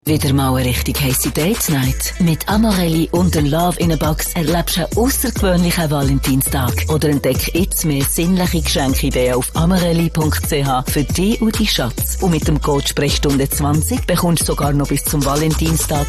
Wieder mal eine richtig heisse Date Night. Mit Amorelli und dem Love in a Box erlebst du einen außergewöhnlichen Valentinstag. Oder entdeck jetzt mehr sinnliche Geschenkideen auf amorelli.ch für dich und deinen Schatz. Und mit dem Code Sprechstunde 20 bekommst du sogar noch bis zum Valentinstag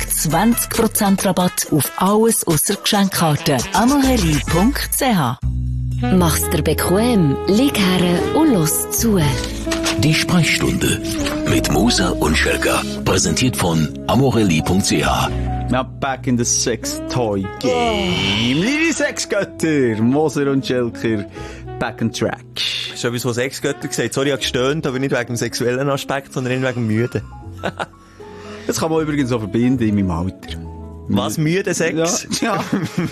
20% Rabatt auf alles ausser Geschenkkarten. amorelli.ch. Mach's dir bequem, lieg her und los zu. Die Sprechstunde mit Musa und Schelka. Präsentiert von amorelli.ch. Ja, back in the Sex Toy Game. Liebe Sexgötter, Moser und Schelker, back on track. Schon etwas, was Sexgötter gesagt. Sorry, ich habe gestöhnt, aber nicht wegen dem sexuellen Aspekt, sondern wegen dem Müde. Das kann man übrigens auch verbinden in meinem Alter. Was? Müde Sex? Ja,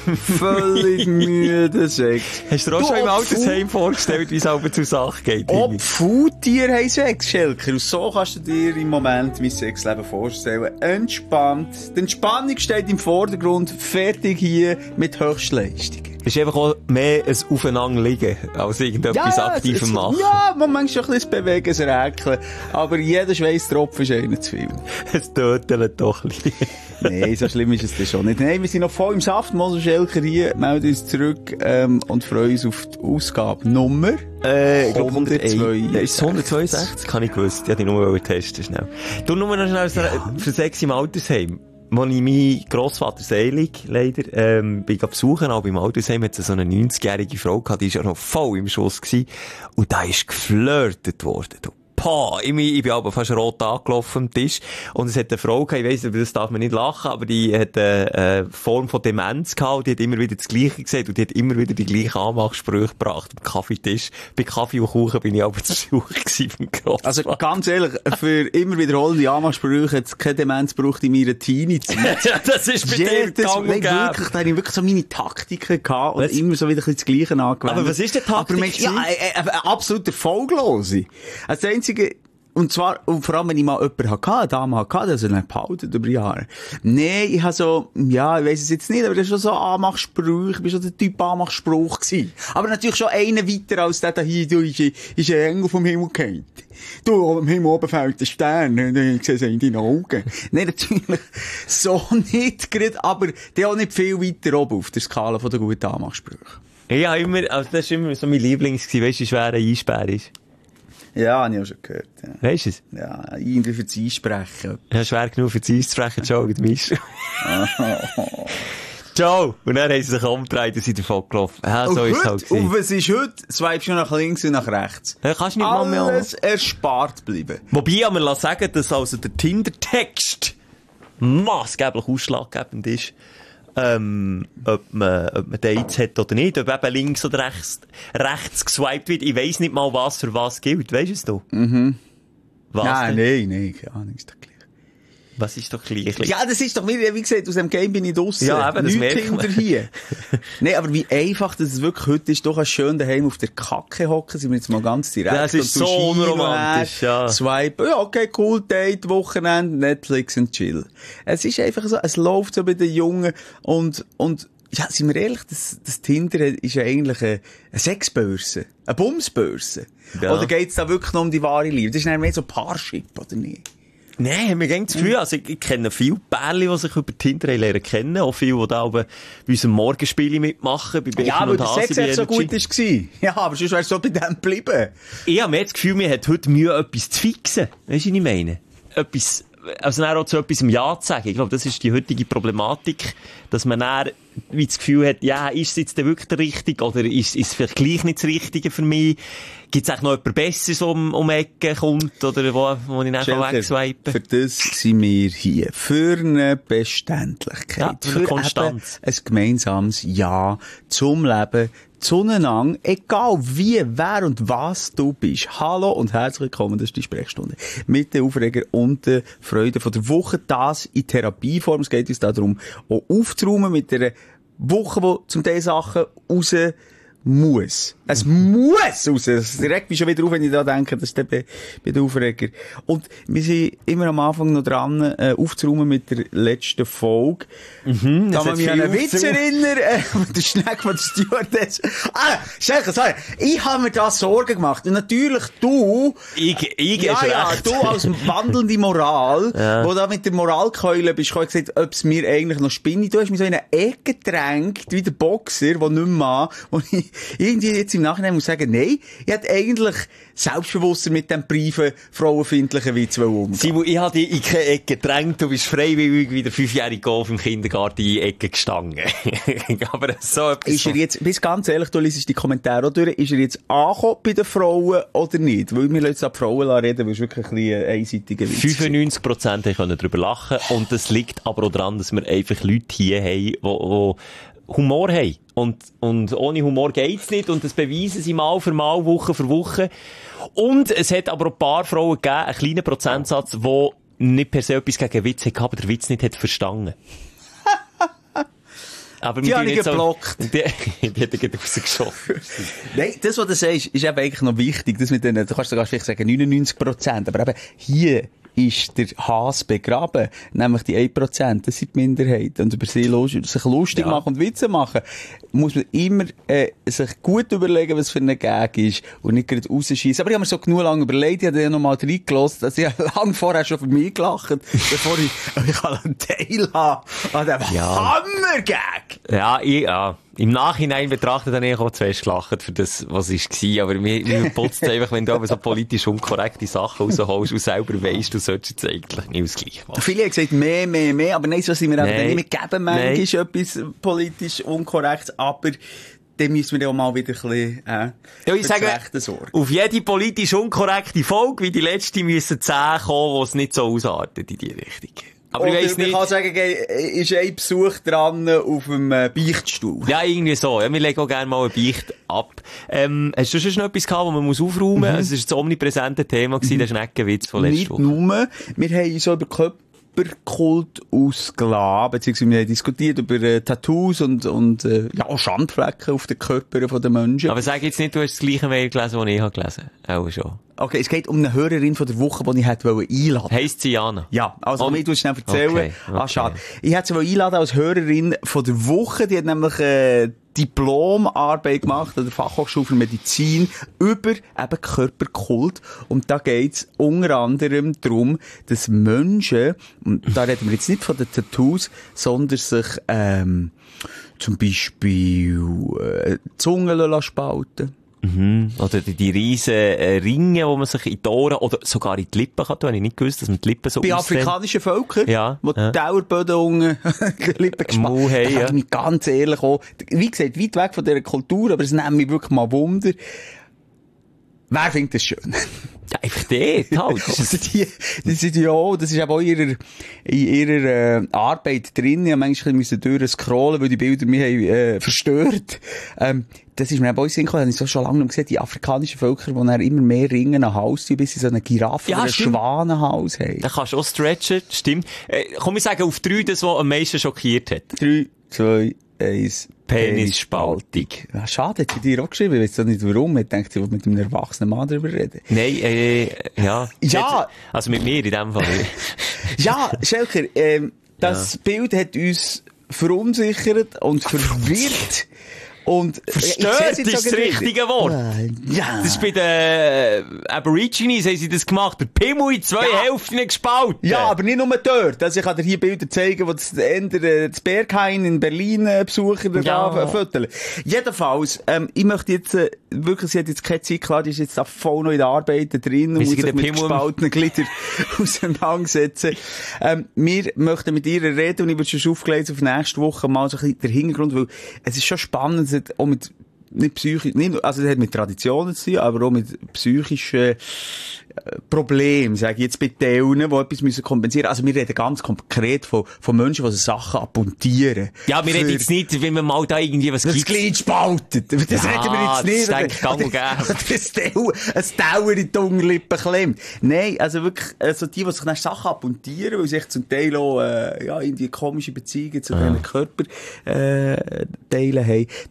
völlig müde Sex. Hast du dir auch schon im Altersheim vorgestellt, wie es aber zur Sache geht? Ob Faultiere haben Sex, Schelker. Und so kannst du dir im Moment mein Sexleben vorstellen. Entspannt. Die Entspannung steht im Vordergrund. Fertig hier mit Höchstleistungen. Es ist einfach auch mehr ein Aufeinanderliegen als irgendetwas Aktives machen. Ja, man manchmal schon ein bisschen bewegen, ein Räkeln. Aber jeder Schweisstropfen ist einer zu viel. Es tötelt doch ein bisschen. Nein, so schlimm ist es dann schon nicht. Nein, wir sind noch voll im Saft. Moser Schelker hier, melden uns zurück und freuen uns auf die Ausgabe Nummer. Ich glaube 162. Ist es 162? Kann ich gewusst. Ich wollte die Nummer testen, schnell. Du nur noch schnell für Sex im Altersheim. Als ich meinen Grossvater selig, leider, bin besuchen, auch beim Altersheim, hat es so eine 90-jährige Frau gehabt, die war ja noch voll im Schuss gewesen. Und da ist geflirtet worden, du. Ich bin aber fast rot angelaufen am Tisch. Und es hat eine Frau gehabt, ich weiss, über das darf man nicht lachen, aber die hat eine Form von Demenz gehabt und die hat immer wieder das Gleiche gesagt und die hat immer wieder die gleichen Anmachsprüche gebracht am Kaffeetisch. Bei Kaffee und Kuchen bin ich aber zu Besuch gewesen beim Grossvater. Also ganz ehrlich, für immer wiederholende Anmachsprüche hat es keine Demenz gebraucht in meiner Teenie-Zeit. Ja, das ist bei dir gang und gäbe. Da habe ich wirklich so meine Taktiken gehabt und immer so wieder ein bisschen das Gleiche angewendet. Aber was ist denn Taktik? Ja, absolut erfolglose. Also das Einzige, und zwar, und vor allem, wenn ich mal jemanden hatte, eine Dame hatte, also nicht behalten über Jahre. Nee, ich habe so, ja, ich weiss es jetzt nicht, aber das ist schon so Anmachspruch, ich bin schon der Typ Anmachspruch gewesen. Aber natürlich schon einen weiter als der da hier, du, ist ein Engel vom Himmel gefallen. Du, am Himmel oben fällt ein Stern, ich sehe es in deinen Augen. Nein, natürlich, so nicht gerade, aber der auch nicht viel weiter oben auf der Skala von der guten Anmachsprüche. Ja, immer, also das ist immer so mein Lieblings gewesen, weißt du, wie schwer ein Einsperr ist? Ja, habe ich auch schon gehört. Ja. Weißt du es? Ja, irgendwie für das Einsprechen. Ja, schwer genug für das Einsprechen, Joe, mit Misch. Joe! Und dann haben sie sich umgedreht und sind davon gelaufen. Ja, so ist es halt gewesen. Und was ist heute? Swipest du nach links und nach rechts. Ja, kannst du nicht mal mehr. Alles erspart bleiben. Wobei, aber lass sagen, dass also der Tinder-Text maßgeblich ausschlaggebend ist, ob man Dates hat oder nicht, ob eben links oder rechts geswiped wird. Ich weiss nicht mal, was für was gilt. Weisst du es du? Mhm. Was nein, keine Ahnung, ist doch gleich. Was ist doch gleich? Ja, das ist doch, wie gesagt, aus dem Game bin ich draussen. Ja, eben, das merkt man. Hier. Nein, aber wie einfach das es wirklich heute ist, doch schön daheim auf der Kacke hocken, sind wir jetzt mal ganz direkt. Das ist so unromantisch, ja. Swipe, ja, okay, cool, Date, Wochenende, Netflix und chill. Es ist einfach so, es läuft so bei den Jungen und, ja, sind wir ehrlich, das Tinder ist ja eigentlich eine Sexbörse. Eine Bumsbörse. Ja. Oder geht's da wirklich noch um die wahre Liebe? Das ist nicht mehr so Parship, oder nicht? Nein, mir ging's das Gefühl, also ich kenne viele Pärchen, die sich über Tinder lernen kennen, auch viele, die da oben bei unserem Morgenspiel mitmachen, bei ja, weil und der Sex echt so gut war. Ja, aber sonst wärst du so bei dem geblieben. Ich habe mir das Gefühl, man hat heute Mühe, etwas zu fixen. Weisst du, was ich meine? Etwas, also dann auch zu etwas Ja zu sagen. Ich glaube, das ist die heutige Problematik, dass man dann wie das Gefühl hat, ja, ist es jetzt denn wirklich der Richtige oder ist es vielleicht gleich nicht das Richtige für mich? Gibt es eigentlich noch jemand Besseres um die Ecke kommt oder wo ich dann wegswipen? Für das sind wir hier. Für eine Beständigkeit. Ja, für eine Konstanz. Ein gemeinsames Ja zum Leben, zueinander, egal wie, wer und was du bist. Hallo und herzlich willkommen, das ist die Sprechstunde. Mit den Aufreger und der Freude von der Woche, das in Therapieform. Es geht uns darum, auch aufzuräumen mit der Woche, wo zum Teil Sachen muss. Es muss raus. Es regt mich schon wieder auf, wenn ich da denke, das ist der Aufreger. Und wir sind immer am Anfang noch dran, aufzuräumen mit der letzten Folge. Mhm, da man mich an einen Witz erinnern, der Schneck von der Stewardess. Schelke, sorry. Ich habe mir da Sorgen gemacht. Und natürlich du, du als wandelnde Moral, wo da mit der Moralkeule bist, habe ich gesagt, ob es mir eigentlich noch spinnt. Du hast mich so in eine Ecke gedrängt, wie der Boxer, der nicht mehr, wo ich irgendwie jetzt im Nachhinein muss sagen, nein, ich hätte eigentlich selbstbewusster mit dem briefen, frauenfindlichen Witz umgehen. Simon, ich habe dich in keine Ecke gedrängt, du bist freiwillig wie der 5-jährige Golf im Kindergarten in die Ecke gestanden. Aber so etwas... Ist er jetzt, bist ganz ehrlich, du liest die Kommentare auch durch, ist er jetzt angekommen bei den Frauen oder nicht? Weil wir jetzt an die Frauen reden, weil es wirklich ein bisschen einseitiger Witz 95% können darüber lachen und das liegt aber auch daran, dass wir einfach Leute hier haben, die Humor haben. Und ohne Humor geht's nicht. Und das beweisen sie mal für mal, Woche für Woche. Und es hat aber auch ein paar Frauen gegeben, einen kleinen Prozentsatz, die nicht per se etwas gegen Witz hatten, aber der Witz nicht hat verstanden. Aber die habe ich geblockt. Die hat er rausgeschossen. Nein, das, was du sagst, ist eben eigentlich noch wichtig. Das mit denen, du kannst sogar vielleicht sagen 99%. Aber eben hier ist der Hass begraben. Nämlich die 1%. Das sind die Minderheit. Und über sie sich lustig machen und Witze machen, muss man immer sich gut überlegen, was für ein Gag ist und nicht gerade rausschießen. Aber ich habe mir so genug lange überlegt, ich habe ja noch mal reingelassen, dass ich lange vorher schon für mich gelacht, bevor ich einen Teil habe an dem Hammer-Gag. Ja, im Nachhinein betrachtet habe ich auch zu fest gelacht für das, was es war. Aber mir putzt einfach, wenn du aber so politisch unkorrekte Sachen rausholst und selber weisst, du solltest jetzt eigentlich nicht ausgleich machen. Viele haben gesagt, mehr. Aber nein, so sind wir eben nicht mitgeben. Manchmal ist etwas politisch unkorrekt, aber dann müssen wir ja auch mal wieder ein bisschen, sorgen. Auf jede politisch unkorrekte Folge, wie die letzte, müssen 10 kommen, wo es nicht so ausartet in die Richtung. Aber oder ich weiss nicht. Man kann sagen, ist ein Besuch dran auf dem Beichtstuhl. Ja, irgendwie so. Ja, wir legen auch gerne mal eine Beicht ab. Hast du schon noch etwas gehabt, wo man muss aufräumen muss? Es war das omnipräsente Thema, der Schneckenwitz von letzter Woche. Nicht nur. Wir haben so über Körperkult ausgelassen, beziehungsweise wir haben diskutiert über Tattoos und Schandflecken auf den Körpern der Menschen. Aber sag jetzt nicht, du hast das gleiche Mail gelesen, das ich habe gelesen. Auch schon. Okay, es geht um eine Hörerin von der Woche, die ich hätte einladen wollte. Heisst sie Jana? Ja, also ich muss schnell erzählen. Okay. Schade. Ich hätte sie einladen als Hörerin von der Woche. Die hat nämlich Diplomarbeit gemacht an der Fachhochschule für Medizin über eben Körperkult. Und da geht's unter anderem darum, dass Menschen, und da reden wir jetzt nicht von den Tattoos, sondern sich zum Beispiel Zungen spalten. Mhm. Oder die riesen Ringe, wo man sich in die Ohren oder sogar in die Lippen kann tun. Habe ich nicht gewusst, dass man die Lippen so bei afrikanischen Völkern, wo die Dauerböden unten die Lippen gespalten haben. Da kann ich mich ganz ehrlich auch, wie gesagt, weit weg von dieser Kultur, aber es nimmt mich wirklich mal Wunder. Wer findet das schön? Ja, einfach dort halt. Das ist eben auch in ihrer Arbeit drin. Ja, manchmal müssen wir durchscrollen, weil die Bilder mich haben verstört. Das ist mir auch in Sinn gekommen, das habe ich so schon lange nicht gesehen, die afrikanischen Völker, die dann immer mehr Ringen an Hals tun, bis sie so eine Giraffe oder einen Schwanenhals haben. Da kannst du auch stretchen, stimmt. Komm, ich sage auf 3 das, was am meisten schockiert hat. 3, 2, 1... Penisspaltung. Ja, schade, hat sie dir auch geschrieben. Ich weiss doch nicht warum. Ich denke, sie will mit einem erwachsenen Mann darüber reden. Nein, ja. Ja. Also mit mir in dem Fall. Ja, Schelker, das Bild hat uns verunsichert und verwirrt. Und verstört ist das richtige Wort. Ja. Das ist bei den Aborigines haben sie das gemacht. Der Pimmel in 2 Hälften gespalten. Ja, aber nicht nur dort. Also ich kann dir hier Bilder zeigen, wo das Berghain in Berlin besuchen da fotografieren. Jedenfalls, ich möchte jetzt wirklich, sie hat jetzt keine Zeit, klar, die ist jetzt da voll noch in der Arbeit drin und muss sich mit gespaltenen Gliedern auseinandersetzen. Wir möchten mit ihr reden und ich würde schon aufgelegt auf nächste Woche mal so ein bisschen der Hintergrund, weil es ist schon spannend, es hat auch mit also es hat mit Traditionen zu tun, aber auch mit psychischen Problemen, sage ich jetzt bei denen, die etwas kompensieren müssen. Also wir reden ganz konkret von Menschen, die Sachen abmontieren. Ja, wir reden jetzt nicht, wenn man mal da irgendwie was gibt. Das Glied spaltet. Das reden wir jetzt nicht. Das denke ich gang und gäbe. Das Dauer in die Unterlippe klemmt. Nein, also wirklich, also die sich dann Sachen abmontieren, weil sie sich zum Teil auch, irgendwie komische Beziehungen zu diesen Körperteilen haben. Darum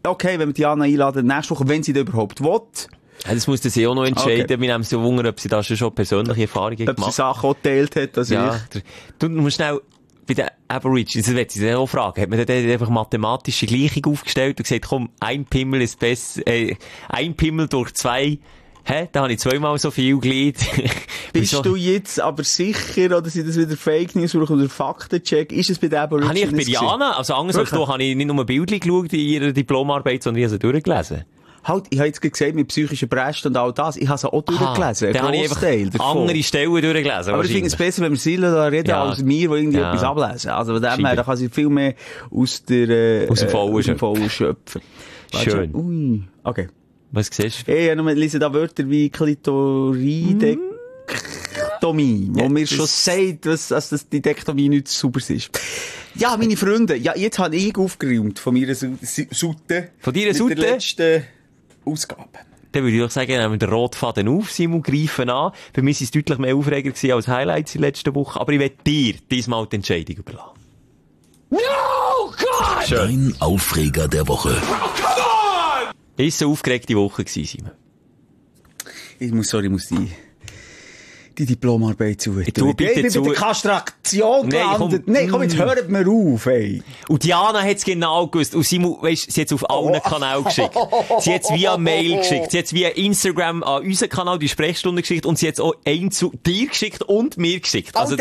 okay, wenn wir Diana einladen, nächste Woche, wenn sie das überhaupt will. Ja, das muss sie auch noch entscheiden. Okay. Wir nehmen sie Wunder, ob sie da schon persönliche Erfahrungen gemacht hat. Ob sie Sachen auch geteilt hat, also ja. Du musst schnell, bei den Aborigines, das möchte ich auch fragen, hat man da einfach mathematische Gleichung aufgestellt und gesagt, komm, ein Pimmel ist besser, ein Pimmel durch 2, da habe ich 2-mal so viel Glied. Bist du jetzt aber sicher, oder sind das wieder Fake News oder Faktencheck? Ist es bei den Aborigines? Habe ich bei Diana, also anders als du, habe ich nicht nur ein Bild geschaut in ihrer Diplomarbeit, sondern ich habe sie durchgelesen. Halt, ich habe jetzt gesagt, mit psychischen Brästen und all das, ich habe sie auch durchgelesen. Dann habe ich einfach andere Stellen durchgelesen. Aber ich finde es besser, wenn wir Silja da reden, als wir, die irgendwie etwas ablesen. Also von dem her, da kann sie viel mehr aus dem Vollen schöpfen. Schön. Ui. Okay. Was siehst du? Ich lese da Wörter wie Klitoridektomie, wo mir schon sagt, dass die Dektomie nicht sauber ist. Ja, meine Freunde, ja, jetzt habe ich aufgeräumt von meiner Sutte. Von deiner Sutte? Mit der letzten Ausgabe. Dann würde ich doch sagen, nehmen wir den Rotfaden auf, Simon, greifen an. Bei mir waren es deutlich mehr Aufreger als Highlights in der letzten Woche. Aber ich will dir diesmal die Entscheidung überlassen. No, God! Dein Aufreger der Woche. Oh, come on! Ist so aufgeregte Woche gewesen, Simon? Ich muss die Diplomarbeit zu. Ich bin mit der Kastration gelandet. Nein, komm, jetzt hört mir auf, ey. Und Diana hat es genau gewusst. Und Simon, weisst, sie hat es auf allen Kanälen geschickt. Sie hat es via Mail geschickt. Sie hat es via Instagram an unseren Kanal, die Sprechstunde geschickt. Und sie hat es auch zu dir geschickt und mir geschickt. Also,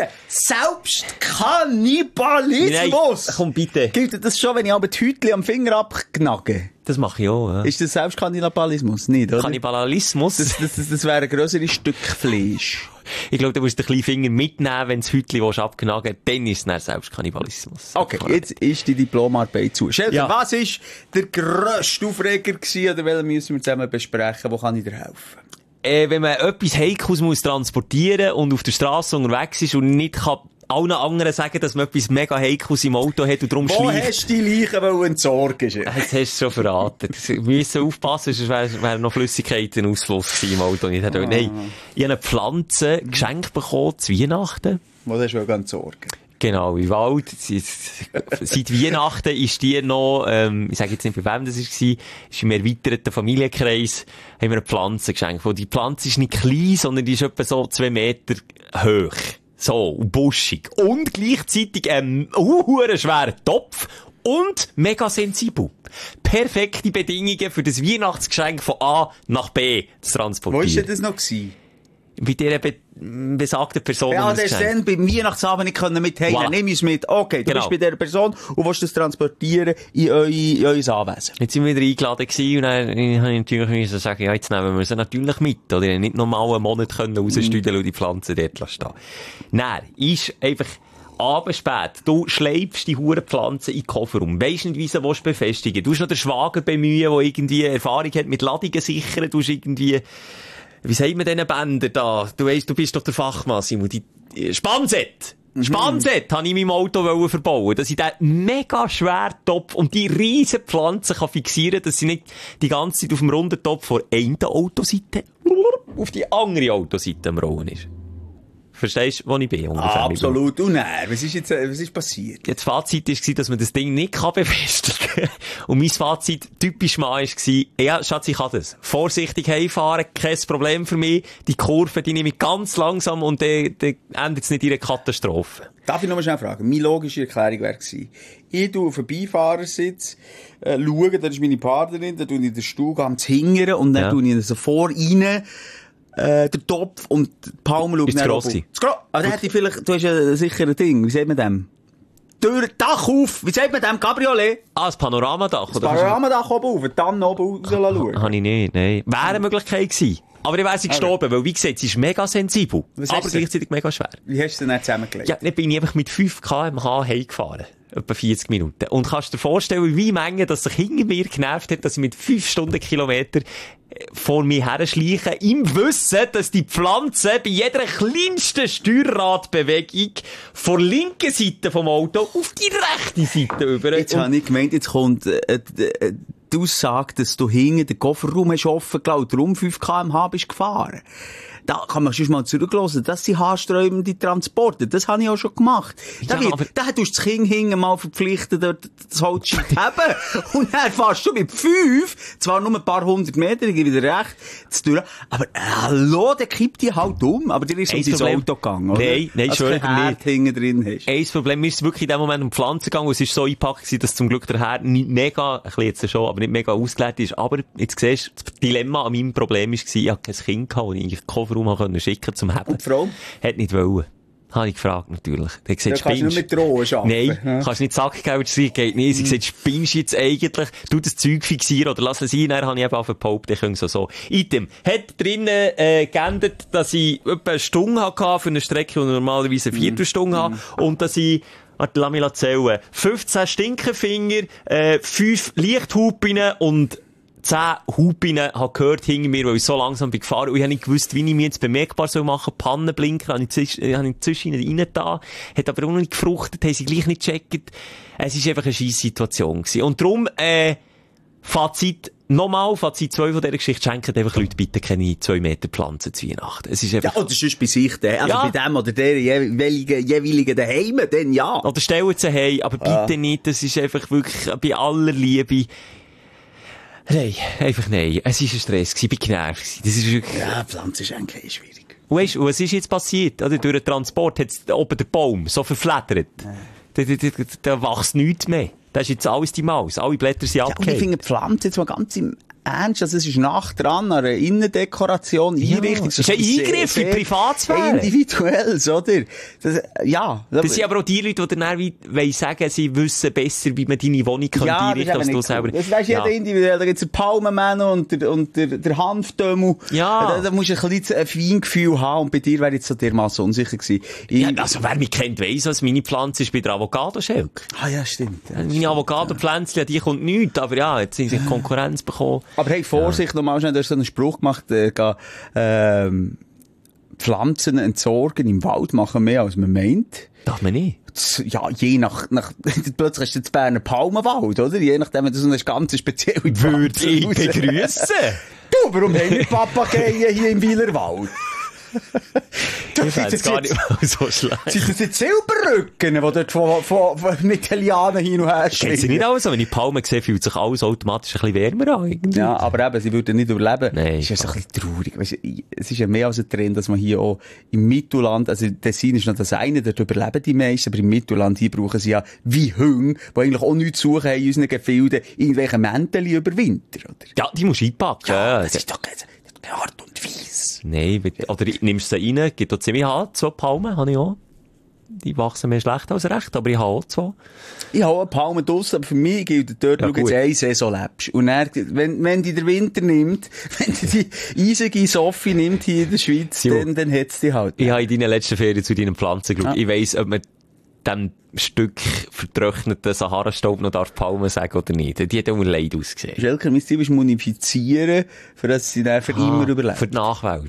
Selbstkannibalismus! Nein, komm bitte. Gilt das schon, wenn ich aber die Hütchen am Finger abknagge? Das mache ich auch, ja. Ist das Selbstkannibalismus? Nicht, oder? Kannibalismus? Das wäre ein grösseres Stück Fleisch. Ich glaube, du musst den kleinen Finger mitnehmen, wenn du das Hütchen abknagen willst, dann ist es dann Selbstkannibalismus. Okay, jetzt ist die Diplomarbeit zu. Schelter, was war der grösste Aufreger gewesen, oder welchen müssen wir zusammen besprechen? Wo kann ich dir helfen? Wenn man etwas Heikles muss transportieren und auf der Straße unterwegs ist und nicht kann allen anderen sagen, dass man etwas mega Heikles im Auto hat und darum schleicht. Wo hast du die Leichen entsorgen? Das hast du schon verraten. Wir müssen aufpassen, sonst wäre noch Flüssigkeitenausfluss im Auto. Nein, ich habe eine Pflanze geschenkt bekommen zu Weihnachten. Was hast du entsorgen? Genau, im Wald. Seit Weihnachten ist die noch, ich sage jetzt nicht, bei wem das war, ist im erweiterten Familienkreis, haben wir eine Pflanze geschenkt. Die Pflanze ist nicht klein, sondern die ist etwa so 2 Meter hoch. So, und buschig. Und gleichzeitig ein schwerer Topf und mega sensibel. Perfekte Bedingungen für das Weihnachtsgeschenk von A nach B zu transportieren. Wo war denn das noch gewesen? Bei dieser besagten Person. Ja, der ist dann beim Weihnachtsabend nicht mithelfen. Voilà. Nimm es mit. Okay, du bist bei dieser Person und willst das transportieren in euer Anwesen. Jetzt sind wir wieder eingeladen gewesen und dann habe ich natürlich sagen, ja, jetzt nehmen wir sie natürlich mit. Oder nicht normal einen Monat rausstüdeln und die Pflanzen dort stehen. Nein, ist einfach abendspät. Du schleifst die Hurenpflanzen in den Kofferraum. Weisst nicht, wie sie befestigen. Du hast noch den Schwager bemühen, der irgendwie Erfahrung hat mit Ladungen sichern. Du hast irgendwie, wie sagt man diesen Bänder da? Du weisst, du bist doch der Fachmann, Simon. Spannset! Spannset habe ich in meinem Auto verbauen, dass ich den mega schweren Topf und die riesen Pflanzen kann fixieren, dass sie nicht die ganze Zeit auf dem runden Topf von einer Autoseite auf die andere Autoseite am Rollen ist. Verstehst du, wo ich bin? Absolut. Und was ist passiert? Ja, das Fazit war, dass man das Ding nicht befestigen kann. Und mein Fazit, typisch mal, war, ja, Schatz, ich kann das. Vorsichtig heimfahren, kein Problem für mich. Die Kurve, die nehme ich ganz langsam und dann endet es nicht in einer Katastrophe. Darf ich noch mal schnell fragen? Meine logische Erklärung wäre gewesen, ich schaue auf den Beifahrersitz, schaue, da ist meine Partnerin, da tue ich den Stuhl ganz hingern und dann tue ich so vor rein, der Topf und die Palme schaut nicht gross. Aber dann hätte ich vielleicht, du hast ja sicher ein Ding, wie sagt man dem? Dach auf, wie sagt man dem? Cabriolet? Das Panoramadach. Das Panoramadach oben auf, dann oben rausschauen. Habe ich nicht, nein. Wäre eine Möglichkeit gewesen. Aber ich weiss, ich gestorben, weil, wie gesagt, sie ist mega sensibel, aber gleichzeitig mega schwer. Wie hast du denn nicht zusammengelegt? Ja, dann bin ich einfach mit 5 km/h heimgefahren. Etwa 40 Minuten. Und kannst dir vorstellen, wie Menge, dass sich hinter mir genervt hat, dass ich mit 5 Stundenkilometer vor mir her schleiche, im Wissen, dass die Pflanze bei jeder kleinsten Steuerradbewegung von linken Seite vom Auto auf die rechte Seite über. Jetzt habe ich gemeint, jetzt kommt die Aussage, dass du hinten den Kofferraum hast offen gelassen und darum 5 km/h bist gefahren. da kann man schon mal zurücklassen, das sind haarsträubende Transporte. Das habe ich auch schon gemacht. Da tust du das Kind hinten mal verpflichtet, dort das Holzscheit zu haben. Und dann fährst du mit 5, zwar nur ein paar 100 Meter, ich gebe dir recht, durch, aber hallo, der kippt die halt um. Aber dir ist um dein Auto gegangen, oder? Nein, schon nicht. Hinten drin hast. Ein Problem ist wirklich in dem Moment um Pflanzen gegangen, und es ist so eingepackt gewesen, dass zum Glück der Herr nicht mega, ein bisschen jetzt schon, aber nicht mega ausgeleert ist. Aber jetzt siehst du, das Dilemma an meinem Problem war, ich hatte kein Kind gehabt, und ich eigentlich Kofferraum schicken zum Heben. Und die Frau? Hat nicht wollen. Habe ich gefragt, natürlich. Der hat gesagt, kannst du nur mit Drohen arbeiten. Nein, kannst nicht Sackgeld sein, geht nicht. Sie gesagt, spinnst jetzt eigentlich, tu das Zeug fixieren oder lass es sein. Dann habe ich eben auf behauptet, ich könnte so. Item. Hat drinnen, geändert, dass ich etwa eine Stunde hatte für eine Strecke, die normalerweise eine Viertelstunde habe. Und dass ich, lass mich zählen, 15 Stinkefinger, 5 Lichthupen und 10 Hupen habe gehört hinter mir, weil ich so langsam bin gefahren. Und ich habe nicht gewusst, wie ich mich jetzt bemerkbar machen soll. Pannenblinker habe ich zwischen rein da. Hat aber auch noch nicht gefruchtet, haben sie gleich nicht gecheckt. Es ist einfach eine Scheisse-Situation gewesen. Und darum, Fazit 2 von dieser Geschichte, schenken einfach Leute bitte keine 2 Meter Pflanzen zu Weihnachten. Es ist einfach... Ja, oder sonst bei sich, also bei dem oder der jeweiligen daheim, dann ja. Oder stellen sie heim, aber bitte nicht, das ist einfach wirklich bei aller Liebe... Nein, einfach nein. Es war ein Stress, ich war genervt. Das ist wirklich... Ja, Pflanzen ist eigentlich schwierig. Und weißt du, was ist jetzt passiert? Oder durch den Transport hat oben der Baum so verflattert. Da wächst nichts mehr. Da ist jetzt alles die Maus. Alle Blätter sind abgehängt. Und ich finde Pflanzen jetzt mal ganz im Ernst, also es ist nach dran an einer Innendekoration, Einrichtung. Das ist ein Eingriff in die Privatsphäre. Individuell, oder? Das sind aber auch die Leute, die dann wollen sagen, sie wissen besser, wie man deine Wohnung einrichten kann, als du selber. Das weisst jeder individuell. Da gibt's den Palmenmänner und der Hanfdömmel. Ja. Da musst du ein bisschen ein Feingefühl haben, und bei dir wäre jetzt so dermassen unsicher gewesen. Also wer mich kennt, weiss, was meine Pflanze ist bei der Avocado-Schelke. Ah ja, stimmt. Ja, meine Avocado-Pflänzchen, die kommt nichts, aber ja, jetzt sind sie Konkurrenz bekommen. Aber hey, Vorsicht, nochmal schnell, du hast so einen Spruch gemacht, Pflanzen entsorgen im Wald machen mehr, als man meint. Darf man nicht? Ja, je nach plötzlich hast du den Berner Palmenwald, oder? Je nachdem, wenn du so eine ganz spezielle Würde ich begrüßen. Du, warum haben wir Papageien hier im Wielerwald? Ich fände es gar nicht mal so schlecht. Sind das jetzt Silberrücken, die dort von Italienern hin und her stehen? Geht sie nicht alles so? Wenn ich Palmen sehe, fühlt sich alles automatisch ein bisschen wärmer an. Irgendwie. Ja, aber eben, sie würden nicht überleben. Nein. Das ist ja so ein bisschen traurig. Weißt, es ist ja mehr als ein Trend, dass man hier auch im Mittelland, also Tessin ist noch das eine, dort überleben die meisten, aber im Mittelland hier brauchen sie ja wie Hunde, die eigentlich auch nichts zu suchen haben in unseren Gefilden, irgendwelche Mäntel über Winter, oder? Ja, die musst du einpacken. Ja, das ist doch keine Art und Weise. Nein, oder nimmst du sie rein, gibt auch ziemlich hart, 2 Palmen habe ich auch. Die wachsen mehr schlecht als recht, aber ich habe auch 2. Ich habe auch Palmen draussen, aber für mich gilt dort, schau jetzt eine Saison lebst. Und dann, wenn die der Winter nimmt, wenn die eisige Sophie nimmt hier in der Schweiz, dann hat's die halt. Ich habe in deinen letzten Ferien zu deinen Pflanzen geschaut. Ja. Ich weiss, ob man dem Stück vertrockneten Sahara-Staub noch Palmen sagen oder nicht. Die hat immer leid ausgesehen. Schelker, mein Ziel ist munifizieren, für dass sie dann für immer überleben. Für die Nachwelt.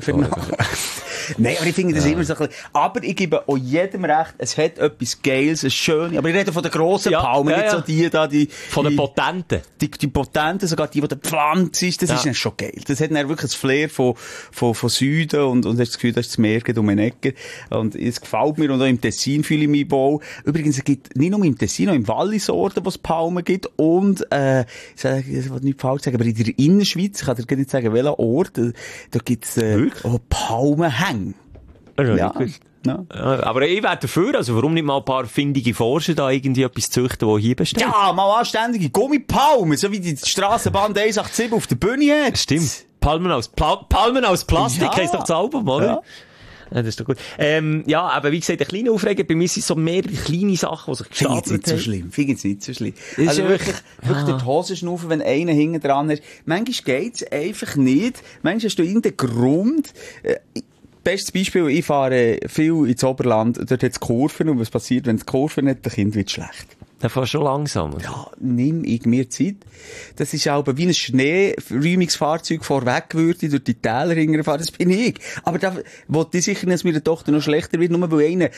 Nein, aber ich finde das immer so ein bisschen, aber ich gebe auch jedem recht, es hat etwas Geiles, es schön, aber ich rede von den grossen Palmen, nicht so die da, von den Potenten. Die Potenten, sogar die der Pflanze ist, das ist dann schon geil. Das hat dann wirklich ein Flair von Süden und hast das Gefühl, das ist das Meer um eine Ecke. Und es gefällt mir, und auch im Tessin fühle ich mich wohl. Übrigens, es gibt nicht nur im Tessin, auch im Wallis Orten, wo es Palmen gibt, und, ich will nicht falsch sagen, aber in der Innerschweiz, ich kann dir nicht sagen, welcher Ort, da gibt's, auch Palmenhänge. Ja. Ja. Aber ich wäre dafür, also warum nicht mal ein paar findige Forscher da irgendwie etwas züchten, die hier bestehen? Ja, mal anständige Gummipalmen, so wie die Strassenbahn 187 auf der Bühne hat. Stimmt. Palmen aus Plastik, heisst doch das Album, oder? Ja. Ja, das ist doch gut. Ja, aber wie gesagt, ein kleiner Aufreger, bei mir sind so mehrere kleine Sachen, die sich gestapelt haben. Finde ich nicht so schlimm. Also wirklich durch die Hose schnaufen, wenn einer hinten dran ist. Manchmal geht's einfach nicht. Manchmal hast du irgendeinen Grund. Bestes Beispiel, ich fahre viel ins Oberland, dort hat es Kurven, und was passiert, wenn es Kurven hat, dem Kind wird schlecht. Dann fährst du schon langsam. Ja, nimm ich mir Zeit. Das ist auch wie ein Schneeräumungsfahrzeug vorweg würde, durch die Täler hinterfahren, das bin ich. Aber da wollte ich sicher nicht, dass meine Tochter noch schlechter wird, nur weil einer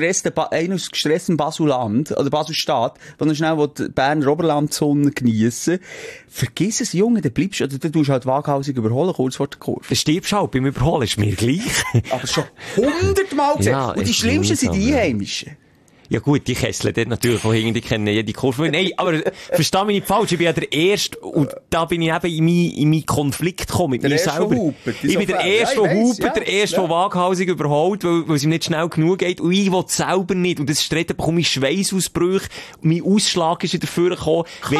aus gestressten Basuland, oder Baselstadt, der noch schnell die Berner Oberland-Sonne geniessen. Vergiss es, Junge, dann bleibst du, oder dann tust du halt waghalsig überholen, kurz vor der Kurve. Du stirbst halt beim Überholen, ist mir gleich. Aber schon 100-mal gesehen. Ja, und die schlimmsten sind die Einheimischen. Ja gut, die Kesseln dort natürlich von hinten, die kennen jede Kurve. Nein, aber versteh mich nicht falsch, ich bin ja der Erste, und da bin ich eben in meinen Konflikt gekommen mit mir selber. Ich bin der Erste, der hupert, der Erste, der waghalsig überholt, weil es ihm nicht schnell genug geht, und ich will selber nicht. Und das Streit bekomme ich Schweißausbrüche, mein Ausschlag ist dafür gekommen.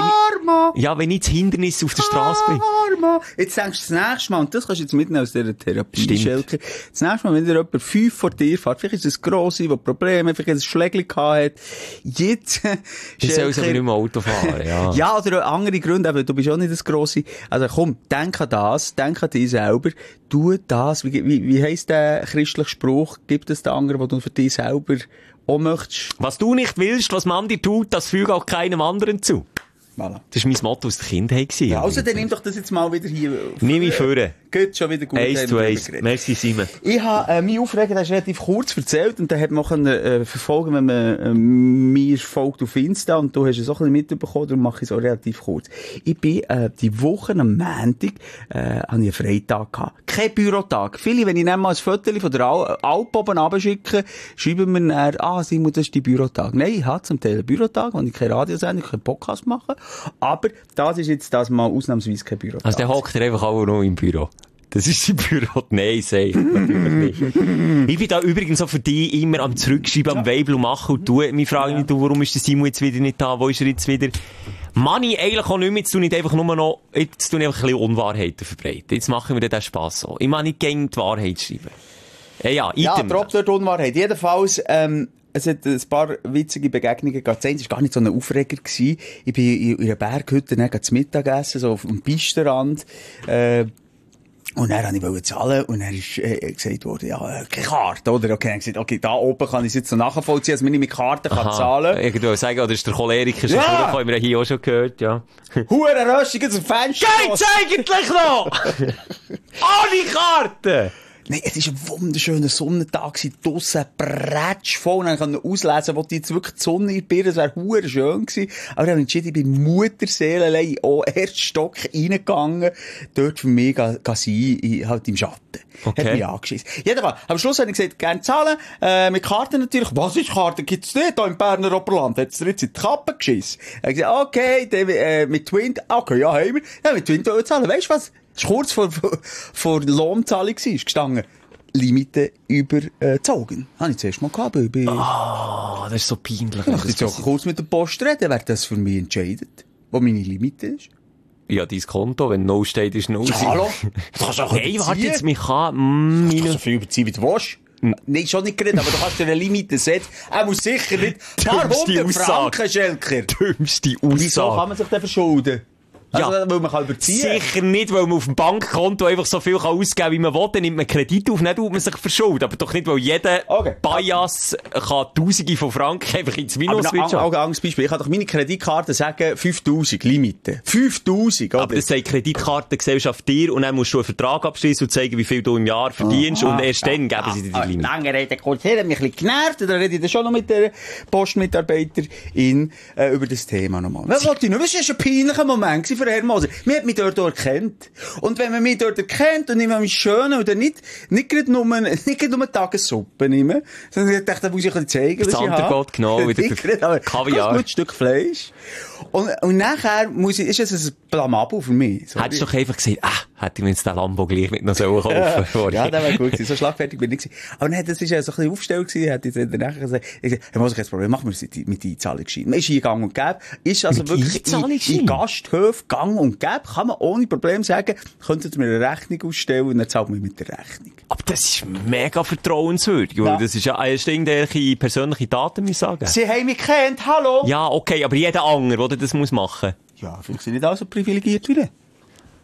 Wenn ich das Hindernis auf der Straße bin. Karma! Jetzt denkst du das nächste Mal, und das kannst du jetzt mitnehmen aus dieser Therapie, Schelker. Das nächste Mal, wenn dir jemand 5 vor dir fährt, vielleicht ist es grosse, der Probleme, vielleicht ist es Schlägli hat. Jetzt, ich soll aber nicht mehr Auto fahren, ja. Ja, oder andere Gründe, aber du bist auch nicht das Grosse. Also komm, denk an das, denk an dich selber, tu das, wie heisst der christliche Spruch, gibt es den anderen, wo du für dich selber auch möchtest? Was du nicht willst, was man dir tut, das füge auch keinem anderen zu. Voilà. Das war mein Motto aus der Kindheit. Ja, also dann nimm doch das jetzt mal wieder hier. Nimm mich vor. Geht schon wieder gut. 1:1. Merci, Simon. Ich habe mein Aufreger, das ist relativ kurz erzählt, und dann hat man verfolgen, wenn man mir folgt auf Insta, und du hast es auch ein bisschen mitbekommen, darum mache ich es auch relativ kurz. Ich bin die Woche am Montag habe ich einen Freitag gehabt. Kein Bürotag. Viele, wenn ich dann mal ein Foto von der Alp oben runterschicke, schreiben mir dann, Simon, das ist die Bürotag. Nein, ich habe zum Teil einen Bürotag, wo ich kein Radiosendung, keinen Podcast machen. Aber das ist jetzt das mal ausnahmsweise kein Bürotag. Also der hockt einfach auch noch im Büro. Das ist sein Büro. Nein, safe. Natürlich nicht. Ich bin da übrigens auch für dich immer am Zurückschreiben, am Weibel machen und tun. Mich frage nicht, warum ist der Simon jetzt wieder nicht da? Wo ist er jetzt wieder? Mann, ich eigentlich auch nicht mehr. Jetzt tue ich einfach nur noch, jetzt tue ich einfach ein bisschen Unwahrheiten verbreiten. Jetzt machen wir den Spass so. Ich meine nicht gegen die Wahrheit schreiben. Ja, trotz der Unwahrheit. Jedenfalls, es hat ein paar witzige Begegnungen gegeben. Das eine war gar nicht so ein Aufreger gewesen. Ich bin in einer Berghütte, dann zum Mittagessen, so auf dem Pistenrand, und dann wollte ich zahlen, und dann ist gesagt worden, keine Karte, oder? Okay, dann gesagt, okay, da oben kann ich es jetzt so nachvollziehen, dass man nicht mit Karte kann zahlen. Irgendwo sagen, oder ist der Choleriker schon vorgekommen, haben wir hier auch schon gehört, ja. Hurenröstung zum Fenster. Geht's eigentlich noch? Ohne Karte! Nein, es war ein wunderschöner Sonnentag, draussen prätsch voll, und dann konnte ich auslesen, wo jetzt wirklich die Sonne in die Birne, es wäre hure schön gewesen. Aber ich habe entschieden, ich bin Mutterseelenlei auch erst Stock reingegangen, dort für mich sein, halt im Schatten. Okay. Hat mich angeschissen. Jedenfalls, am Schluss habe ich gesagt, gerne zahlen, mit Karten natürlich. Was ist Karte? Gibt's nicht, da im Berner Oberland. Hat's dir jetzt in die Kappe geschissen? Ich habe gesagt, okay, dann, mit Twint, okay, ja, haben wir. Ja, mit Twint wollen wir zahlen. Weißt du was? Das war kurz vor Lohnzahlung gestanden. Limite überzogen. Habe ich zuerst mal gehabt. Das ist so peinlich. Ich jetzt auch kurz mit der Post reden, wer das für mich entscheidet. Wo meine Limite ist. Ja, dein Konto, wenn No steht, ist No. Ja, hallo? Das kannst du auch hey, warte jetzt, mich kann... Du kannst so viel überziehen, wie du willst. Nein, schon nicht geredet, aber du kannst dir eine Limite setzen. Er muss sicher nicht ein paar hundert Franken, Schelker. Dümmste Aussage. Wieso kann man sich denn verschulden? Also, ja, weil man kann überziehen. Sicher nicht, weil man auf dem Bankkonto einfach so viel ausgeben kann, wie man will. Dann nimmt man Kredit auf, nicht, weil man sich verschuldet. Aber doch nicht, weil jeder Bias kann Tausende von Franken einfach ins Minus wirtschaften. Aber ein anderes Beispiel. Ich kann doch meine Kreditkarte sagen, 5'000 Limite. 5'000, oder? Aber das sagt Kreditkartengesellschaft dir, und dann musst du einen Vertrag abschließen und zeigen, wie viel du im Jahr verdienst, und erst dann geben sie dir die Limite. Lange Rede, kurz her, hat mich ein bisschen genervt, da rede ich dann schon noch mit der Postmitarbeiterin über das Thema nochmal. Was wollte ich noch? Das war ein peinlicher Moment für Herr Moser. Man hat mich dort erkannt. Und wenn man mich dort erkennt, und ich mich schön, oder nicht gerade nur Tagessuppe nehmen, sondern ich dachte, da muss ich ein bisschen zeigen, was ich habe. Genau, wieder Kaviar. Ein gutes Stück Fleisch. Und nachher ist es ein Blamabel für mich. So, hättest du doch einfach gesagt, hätte ich mir jetzt den Lambo gleich mit noch kaufen sollen. Ja, das wäre gut gewesen. So schlagfertig bin ich gewesen. Aber dann, das ist ja so ein bisschen aufgestellt gewesen, hätte ich dann nachher gesagt, Herr Moser, kein Problem, machen wir es mit Einzahlungsschein. Man ist hier gang und gäbe, ist also mit wirklich in Gasthöfe gang und gäbe, kann man ohne Problem sagen, könntet mir eine Rechnung ausstellen, und dann zahlt man mit der Rechnung. Aber das ist mega vertrauenswürdig, weil das ist ja irgendwelche persönliche Daten, muss ich sagen. Sie haben mich gekannt, hallo? Ja, okay, aber jeder andere, der das muss machen. Ja, vielleicht sind nicht alle so privilegiert wie ich.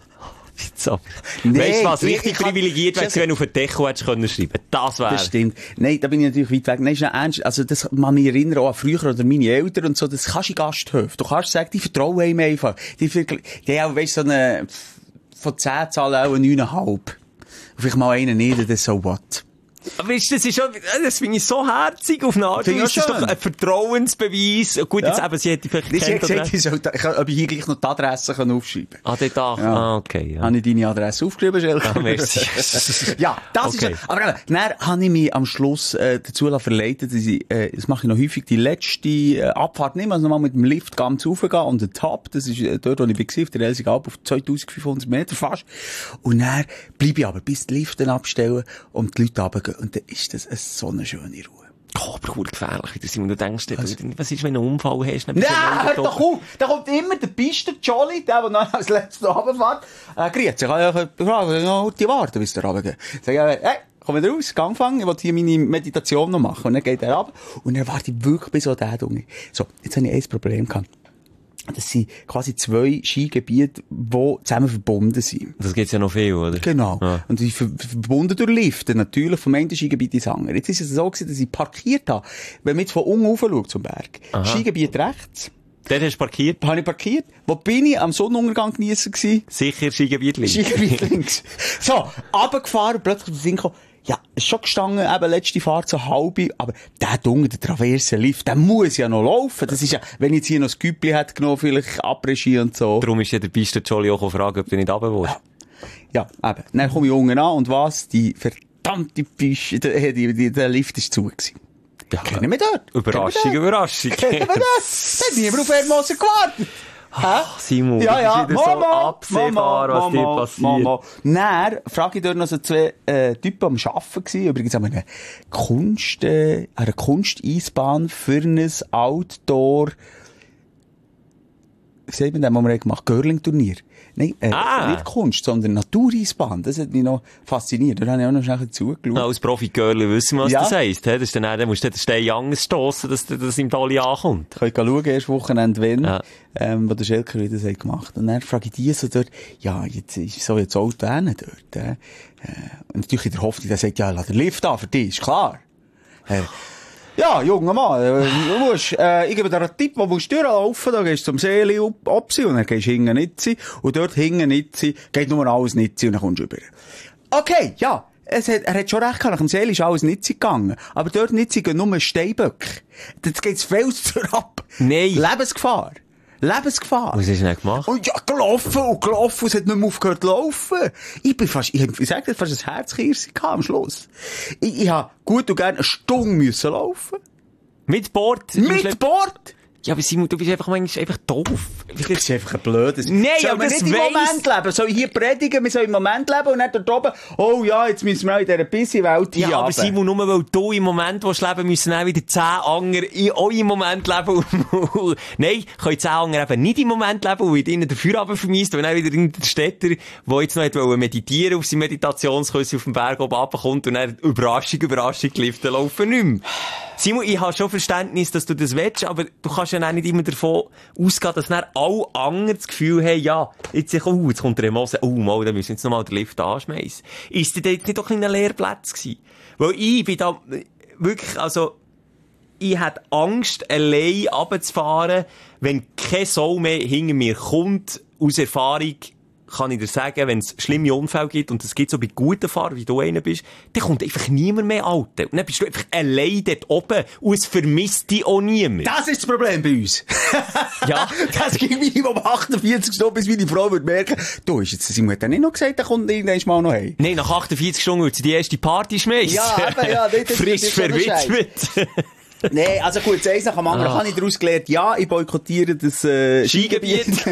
So. Nee, Weißt du was? ich Richtig kann- privilegiert wärst, wenn du auf den Deckel hättest können schreiben. Das wäre. Das stimmt. Nein, da bin ich natürlich weit weg. Nein, ist nicht ernst. Also, das kann mich erinnern auch an früher oder meine Eltern und so. Das kannst du in Gasthöfen. Du kannst sagen, die vertrauen ihm einfach. Die haben auch, weißt du, so eine, von 10 zahlen auch 9,5. Vielleicht mal einen nicht, das so what. Weißt du, das finde ich so herzig auf eine Art. Finde ich Das ist schön. doch ein Vertrauensbeweis. Gut, jetzt eben, sie hätte vielleicht Das hat gekannt, oder? gesagt, ob ich hier gleich noch die Adresse aufschreiben kann. Ah, dort auch. Ja. Ah, okay, ja. Habe ich deine Adresse aufgeschrieben, Schelker? Ah, merci. Ja, das Okay. ist, aber dann habe ich mich am Schluss, dazu verleitet, dass ich, das mache ich noch häufig, die letzte Abfahrt nehmen, also nochmal mit dem Lift ganz raufgehen und den Top, das ist dort, wo ich war, auf der Elsig Alp, auf 2500 Meter fast. Und dann bleibe ich aber, bis die Lifte abstellen und die Leute runtergehen. Und dann ist das so eine schöne Ruhe. Oh, aber cool gefährlich, wieder Simon. Du denkst, was ist, wenn du einen Unfall hast? Nein, hör doch auf! Da kommt immer der Pister Jolly, der dann als letzter runterfährt. Grüezi, ich kann ja noch die warten, bis der runtergeht. Sag ich, hey, komm wieder raus, Gang fangen, ich will hier meine Meditation noch machen. Und dann geht er runter. Und dann warte ich wirklich bis so der Dunge. So, jetzt habe ich ein Problem gehabt. Das sind quasi 2 Skigebiete, die zusammen verbunden sind. Das gibt's ja noch viel, oder? Genau. Ja. Und die verbunden durch Lifte, natürlich, vom einen Skigebiet ins andere. Jetzt ist es so gewesen, dass ich parkiert habe. Wenn man jetzt von unten rauf schaut zum Berg. Aha. Skigebiet rechts. Dort hast du parkiert. Habe ich parkiert. Wo bin ich? Am Sonnenuntergang geniessen gewesen. Sicher Skigebiet links. Skigebiet links. So, runtergefahren, plötzlich der Sinn gekommen, ja, ist schon gestanden, eben letzte Fahrt so halbe, aber der Dunge, der Traversenlift, der muss ja noch laufen. Das ist ja, wenn ich jetzt hier noch das Güppli hätte genommen, vielleicht Après-Ski und so. Darum ist ja der Piste Jolly auch gefragt, ob du nicht runter willst. Ja, eben. Dann komme ich unten an und was? Die verdammte Piste, der Lift ist zu gewesen. Ja. Kennen wir dort? Überraschung, Überraschung. Kennen wir das? Da hat niemand auf Hermosen gewartet. Ach, Simon, Ja, ja, das ist wieder so absehbar, was dir passiert. Dann frage ich dort noch so 2 Typen am Arbeiten gewesen, übrigens an einer Kunsteisbahn für ein Outdoor, wie sagt man das, was wir gemacht haben? Curling-Turnier. Nein, nicht Kunst, sondern Natureisbahn. Das hat mich noch fasziniert. Da habe ich auch noch schnell zugeschaut. Als Profi-Girl wissen wir, was Ja. das heisst. Das ist dann musst du den Stein anders stossen, dass das im Tali ankommt. Ich kann schauen, erst Wochenende, wenn, Ja. wo der Schelker wieder das hat gemacht. Und dann frage ich die so dort, ja, jetzt ist so jetzt Auto hin dort, und natürlich in der Hoffnung, der sagt, ja, lass den Lift an, für dich, ist klar. Ja, junger Mann, du musst, ich gebe dir einen Tipp, wo musst du durchlaufen, da gehst du zum Seeli Opsi und dann gehst du hinten Nitzi und dort hinten Nitzi geht nur alles Nitzi und dann kommst du rüber. Okay, ja. Er hat schon recht gehabt, nach dem Seeli ist alles Nitzi gegangen. Aber dort Nitzi gehen nur Steinböcke. Jetzt geht's Felstür ab. Nein. Lebensgefahr. Lebensgefahr. Was hast du denn gemacht? Und ja, gelaufen, es hat nicht mehr aufgehört zu laufen. Ich bin fast, ich sag dir, fast ein Herzkirschen gehabt am Schluss. Ich hab gut und gerne eine Stunde müssen laufen. Mit Bord? Mit Bord? Ja, aber Simon, du bist einfach manchmal einfach doof. Du bist einfach ein Blödes. Nein, soll aber man das nicht im weiss- Moment leben? Soll ich hier predigen, wir sollen im Moment leben und nicht dort oben, oh ja, jetzt müssen wir auch in dieser busy Welt hier Ja, aber runter. Simon, nur weil du im Moment willst leben, müssen auch wieder 10 andere auch im Moment leben. Nein, können 10 andere eben nicht im Moment leben, weil ihnen der Feierabend vermisst, und dann wieder der Städter, der jetzt noch hat meditieren auf seinem Meditationskurs auf dem Berg oben runterkommt und dann Überraschung, die Lifte laufen nicht mehr. Simon, ich habe schon Verständnis, dass du das willst, aber du kannst ja auch nicht immer davon ausgehen, dass dann alle anderen das Gefühl haben, ja, jetzt kommt der Mose, mal, dann müssen wir jetzt nochmal den Lift anschmeißen. Ist das jetzt nicht doch ein Lehrplatz gewesen? Weil ich bin da wirklich, also, ich hatte Angst, allein runterzufahren, wenn kein Sau mehr hinter mir kommt. Aus Erfahrung kann ich dir sagen, wenn es schlimme Unfälle gibt, und das gibt so bei guten Fahrern, wie du einer bist, dann kommt einfach niemand mehr Alter. Und dann bist du einfach allein dort oben und es vermisst dich auch niemand. Das ist das Problem bei uns. Ja. Das ging mir um 48 Stunden, bis meine Frau wird merken, du, ist jetzt, Simon hat ja nicht noch gesagt, der kommt irgendwann mal noch heim. Nein, nach 48 Stunden wird sie die erste Party schmeißen. Ja, eben, ja, das frisch ist so ein verwitwet. Nee, also gut, eins nach dem anderen habe ich daraus gelernt, ja, ich boykottiere das Skigebiet.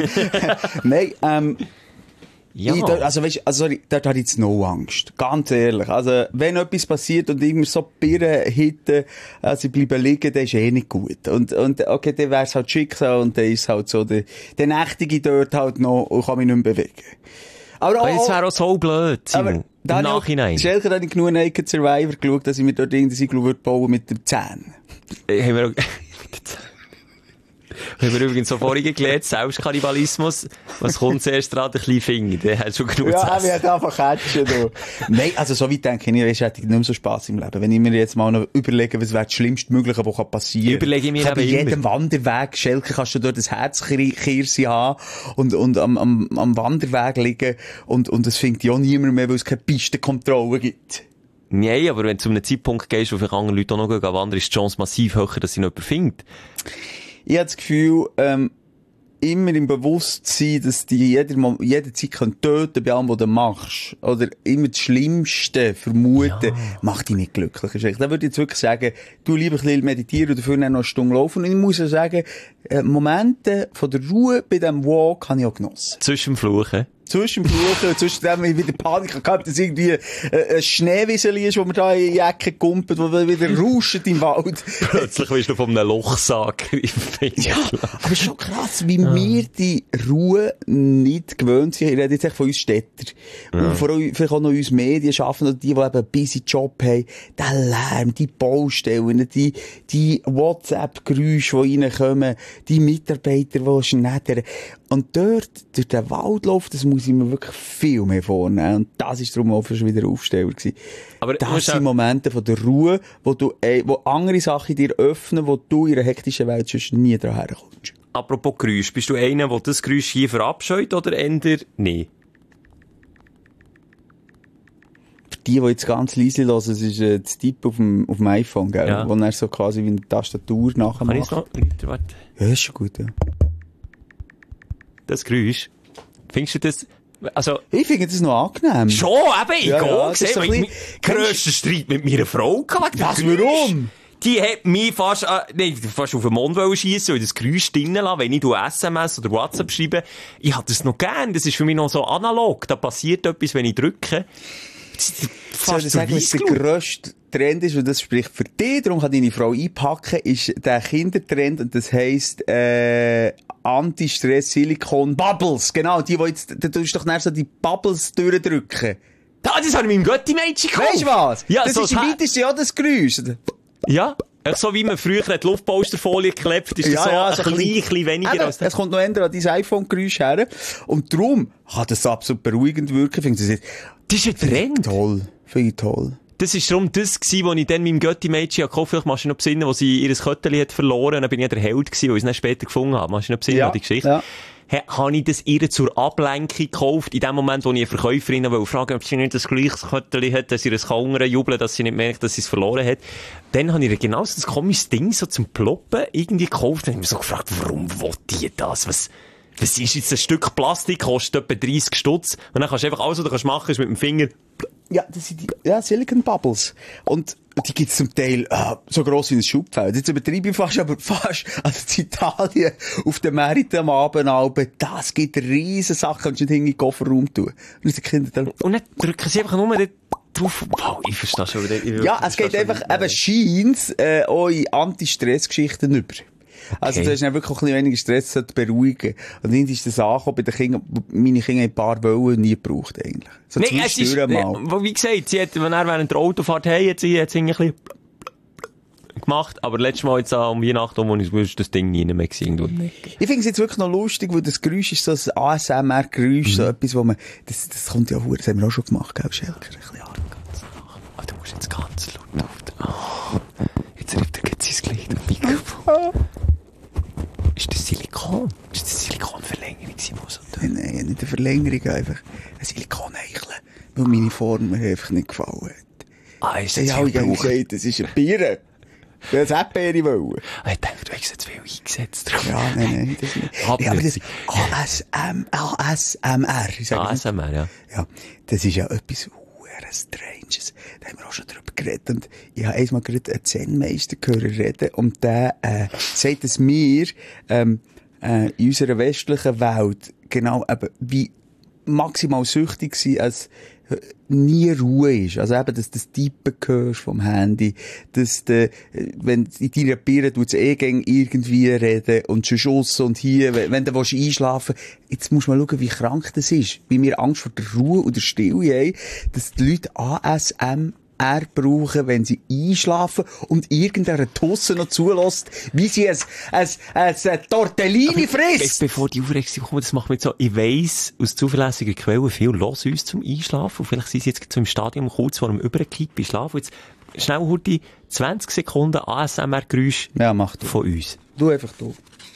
Nein, Ja. also weißt, sorry, dort habe ich jetzt no Angst. Ganz ehrlich. Also, wenn etwas passiert und immer so Birnen hitten, sie bleiben liegen, dann ist nicht gut. Und okay, dann wär's halt Schicksal und dann ist halt so, der nächtige dort halt noch und kann mich nicht mehr bewegen. Aber Das wäre auch so blöd, Simon. Im Nachhinein. Schelker habe ich genug Naked Survivor geschaut, dass ich mir dort irgendein Iglu bauen mit den Zähnen. Haben wir auch... Haben wir übrigens so vorhin gelernt, Selbstkannibalismus. Was kommt zuerst dran? Der kleine Finger. Der hat schon genug zu essen. Ja, wir haben einfach catchen, du. Nein, also so weit denke ich, weisst, hätte ich nicht mehr so Spass im Leben. Wenn ich mir jetzt mal noch überlege, was wäre das Schlimmstmögliche, was passieren kann. Überlege ich mir bei eben jedem immer. Wanderweg, Schelke, kannst du dort das Herzkirse haben und am Wanderweg liegen und es findet ja niemand mehr, weil es keine Pistenkontrolle gibt. Nein, aber wenn du zu einem Zeitpunkt gehst, wo vielleicht andere Leute auch noch gehen wandern, ist die Chance massiv höher, dass sie noch jemanden findet. Ich habe das Gefühl, immer im Bewusstsein, dass die jederzeit töten können, bei allem, was du machst. Oder immer das Schlimmste vermuten, macht dich nicht glücklich. Da würde ich jetzt wirklich sagen, du lieber ein bisschen meditieren und dafür noch eine Stunde laufen. Und ich muss ja sagen, Momente von der Ruhe bei diesem Walk habe ich auch genossen. Zwischen dem Fluchen. Zwischen dem Fluchen, zwischen dem ich wieder Panik gehabt, dass irgendwie ein Schneewiesel ist, wo man da in die Ecke kumpelt, wo wieder rauscht im Wald. Plötzlich wirst du von einem Lochsack gegriffen. Ja, aber schon krass, wie wir die Ruhe nicht gewöhnt sind. Ich rede jetzt echt von uns Städter. Und vor allem vielleicht auch noch uns Medien schaffen, oder die eben einen busy Job haben. Der Lärm, die Baustellen, die WhatsApp-Geräusche, die reinkommen, die Mitarbeiter, die schneidern. Und dort, durch den Waldlauf, das muss ich mir wirklich viel mehr vornehmen. Und das ist darum auch schon wieder Aufsteller gewesen. Aber das sind Momente von der Ruhe, wo andere Sachen dir öffnen, wo du in einer hektischen Welt sonst nie dran herkommst. Apropos Geräusch, bist du einer, der das Geräusch hier verabscheut oder eher nicht? Für die jetzt ganz leise hören, es ist das Tippen auf dem iPhone, gell? Ja. Wo er so quasi wie eine Tastatur nachher Kann ich macht. es noch? Warte. Ja, ist schon gut, ja. Das Geräusch. Findest du das, also... Ich finde das noch angenehm. Schon, eben, ich Ja, gehe das ist so ein gesehen, bisschen- grössten Streit mit meiner Frau gehabt. Was, warum? Die hat mich fast auf den Mond schiessen und das Geräusch drinnen lassen, wenn ich SMS oder WhatsApp schreibe. Ich hab das noch gern. Das ist für mich noch so analog. Da passiert etwas, wenn ich drücke. Soll ich sagen, was der grösste Trend ist, und das spricht für dich, darum kann deine Frau einpacken, ist der Kindertrend, und das heisst, Anti-Stress-Silikon-Bubbles. Genau, die jetzt, da tust du doch nachher so die Bubbles durchdrücken. Das habe ich meinem Götti-Mädchen gekauft. Weisst du was? Ja, das so ist im weitesten ja das Geräusch. Ja. So wie man früher die Luftpolsterfolie geklebt, ist das so ein bisschen weniger eben, als das. es kommt noch eher an dein iPhone-Geräusch her. Und darum kann das absolut beruhigend wirken. Finde ich Das ist ein Trend. toll. Finde ich toll. Das ist darum das gewesen, was ich dann meinem Götti-Mädchen gekauft habe. Vielleicht machst du noch besinnen, wo sie ihr Kötteli hat verloren. Und dann bin ich der Held gewesen, wo ich es dann später gefunden habe. Machst du noch besinnen, die Geschichte? Ja. Habe ich das ihr zur Ablenkung gekauft, in dem Moment, wo ich eine Verkäuferin wollte fragen, ob sie nicht das gleiche Kötteli hat, dass sie das Hungern jubeln, dass sie nicht merkt, dass sie es verloren hat. Dann habe ich ihr genau so das komisches Ding so zum Ploppen irgendwie gekauft. Dann habe ich mich so gefragt, warum will die das? Was ist jetzt ein Stück Plastik, kostet etwa 30 Stutz. Und dann kannst du einfach alles, was du machen kannst, ist mit dem Finger. Ja, das sind die, Silicon Bubbles. Und die gibt's zum Teil, so gross wie ein Schubfeld. Jetzt übertreibe ich fast, aber fast. Also in Italien, auf den Märkten am Abend, das gibt riesen Sachen, kannst du nicht in den Kofferraum tun. Und dann drücken sie einfach nur dort drauf. Wow, ich verstehe schon wieder. Ja, es geht einfach, eben scheint's, auch in Anti-Stress-Geschichten über. Also, du hast dann wirklich auch ein bisschen weniger Stress zu beruhigen. Und dann ist das angekommen bei den Kindern, meine Kinder ein paar Wollen nie gebraucht, eigentlich. So nee, es ist, wie gesagt, sie hat, wenn er während der Autofahrt hat sie ein bisschen gemacht, aber letztes Mal jetzt um Weihnachten, wo ich das Ding nie mehr gesehen. Ich finde es jetzt wirklich noch lustig, weil das Geräusch ist so ein ASMR-Geräusch, so etwas, wo man, das kommt ja vor, das haben wir auch schon gemacht, gell, Schelker? Ein bisschen Ah, du musst jetzt ganz laut auf jetzt ruft er jetzt sein Gesicht auf Mikrofon. Ist das Silikon? Ist das Silikonverlängerung, Simos? Nein, nicht eine Verlängerung, einfach ein Silikon-Eicheln, weil meine Form mir einfach nicht gefallen hat. Ah, ist Ich das habe gesagt, das ist eine Biere. Ich wollte eine Erdbeere wollen. Ich dachte, du hast jetzt viel eingesetzt. Ja, nein, das nicht. Ja, aber das ASMR. ASMR, ja. Ja, das ist ja etwas Stranges. Da haben wir auch schon drüber geredet. Und ich habe einmal gerade einen Zen-Meister gehört reden. Und der sagt es mir, in unserer westlichen Welt, genau, eben, wie maximal süchtig sie als nie Ruhe ist. Also eben, dass du das Typen hörst vom Handy, dass du, wenn in deiner Birne tut's irgendwie reden und schon Schuss und hier, wenn du einschlafen willst, jetzt musst du mal schauen, wie krank das ist. Wie wir Angst vor der Ruhe und der Stille haben, dass die Leute ASMR ASMR brauchen, wenn sie einschlafen und irgendeiner Tusse noch zulässt, wie sie ein Tortellini frisst. Bevor die Aufregung kommt, das macht mich so, ich weiss aus zuverlässiger Quelle, viel los uns zum Einschlafen. Und vielleicht sind sie jetzt so im Stadium kurz vor dem Überkippen schlafen. Und jetzt schnell holt die 20 Sekunden ASMR-Geräusch von uns. Du einfach du.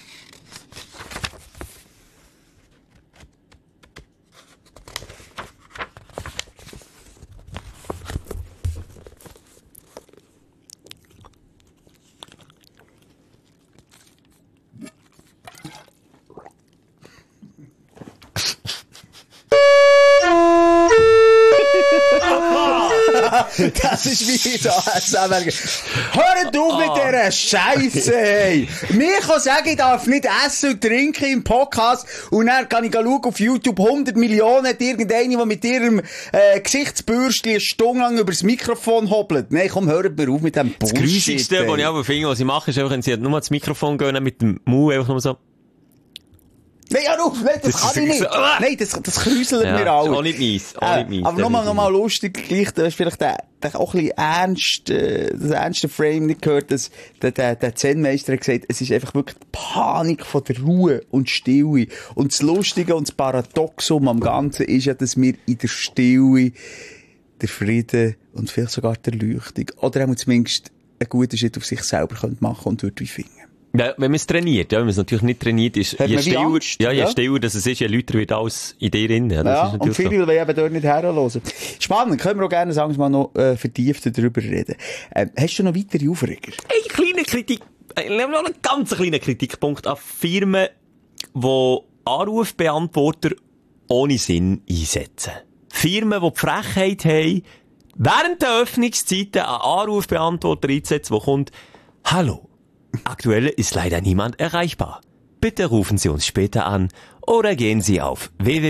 Das ist wie so ASMR. Hört auf mit dieser Scheisse, hey! Mir kann sagen, ich darf nicht essen und trinken im Podcast und dann kann ich schauen auf YouTube 100 Millionen hat irgendeine, die mit ihrem Gesichtsbürstchen eine Stunde lang über das Mikrofon hobbelt. Nein, komm, hört mir auf mit dem Bullshit. Das Grüßigste, was ich aber finde, was sie machen, ist einfach, wenn sie nur ans Mikrofon gehen, mit dem Mund einfach nur so. Nein, hör auf, nein, das kann ich nicht. Nein, das kräuselt mir auch. Auch nicht meins, Aber nochmal lustig, gleich, du hast vielleicht auch ein bisschen das ernste Frame nicht gehört, dass der Zen-Meister hat gesagt, es ist einfach wirklich die Panik von der Ruhe und Stille. Und das Lustige und das Paradoxum am Ganzen ist ja, dass wir in der Stille der Frieden und vielleicht sogar der Erleuchtung oder auch zumindest einen guten Schritt auf sich selber machen und dort wie finden. Ja, wenn man es trainiert, ja, wenn man es natürlich nicht trainiert, ist, je stiller das es ist, je lauter wird alles in dir drin. Ja, das ist und viele wollen eben dort nicht herhören. Spannend, können wir auch gerne, sagen wir mal, noch vertieft darüber reden. Hast du noch weitere Aufreger? Noch einen ganz kleinen Kritikpunkt an Firmen, die Anrufbeantworter ohne Sinn einsetzen. Firmen, die Frechheit haben, während der Öffnungszeiten einen Anrufbeantworter einzusetzen, der kommt, hallo. Aktuell ist leider niemand erreichbar. Bitte rufen Sie uns später an oder gehen Sie auf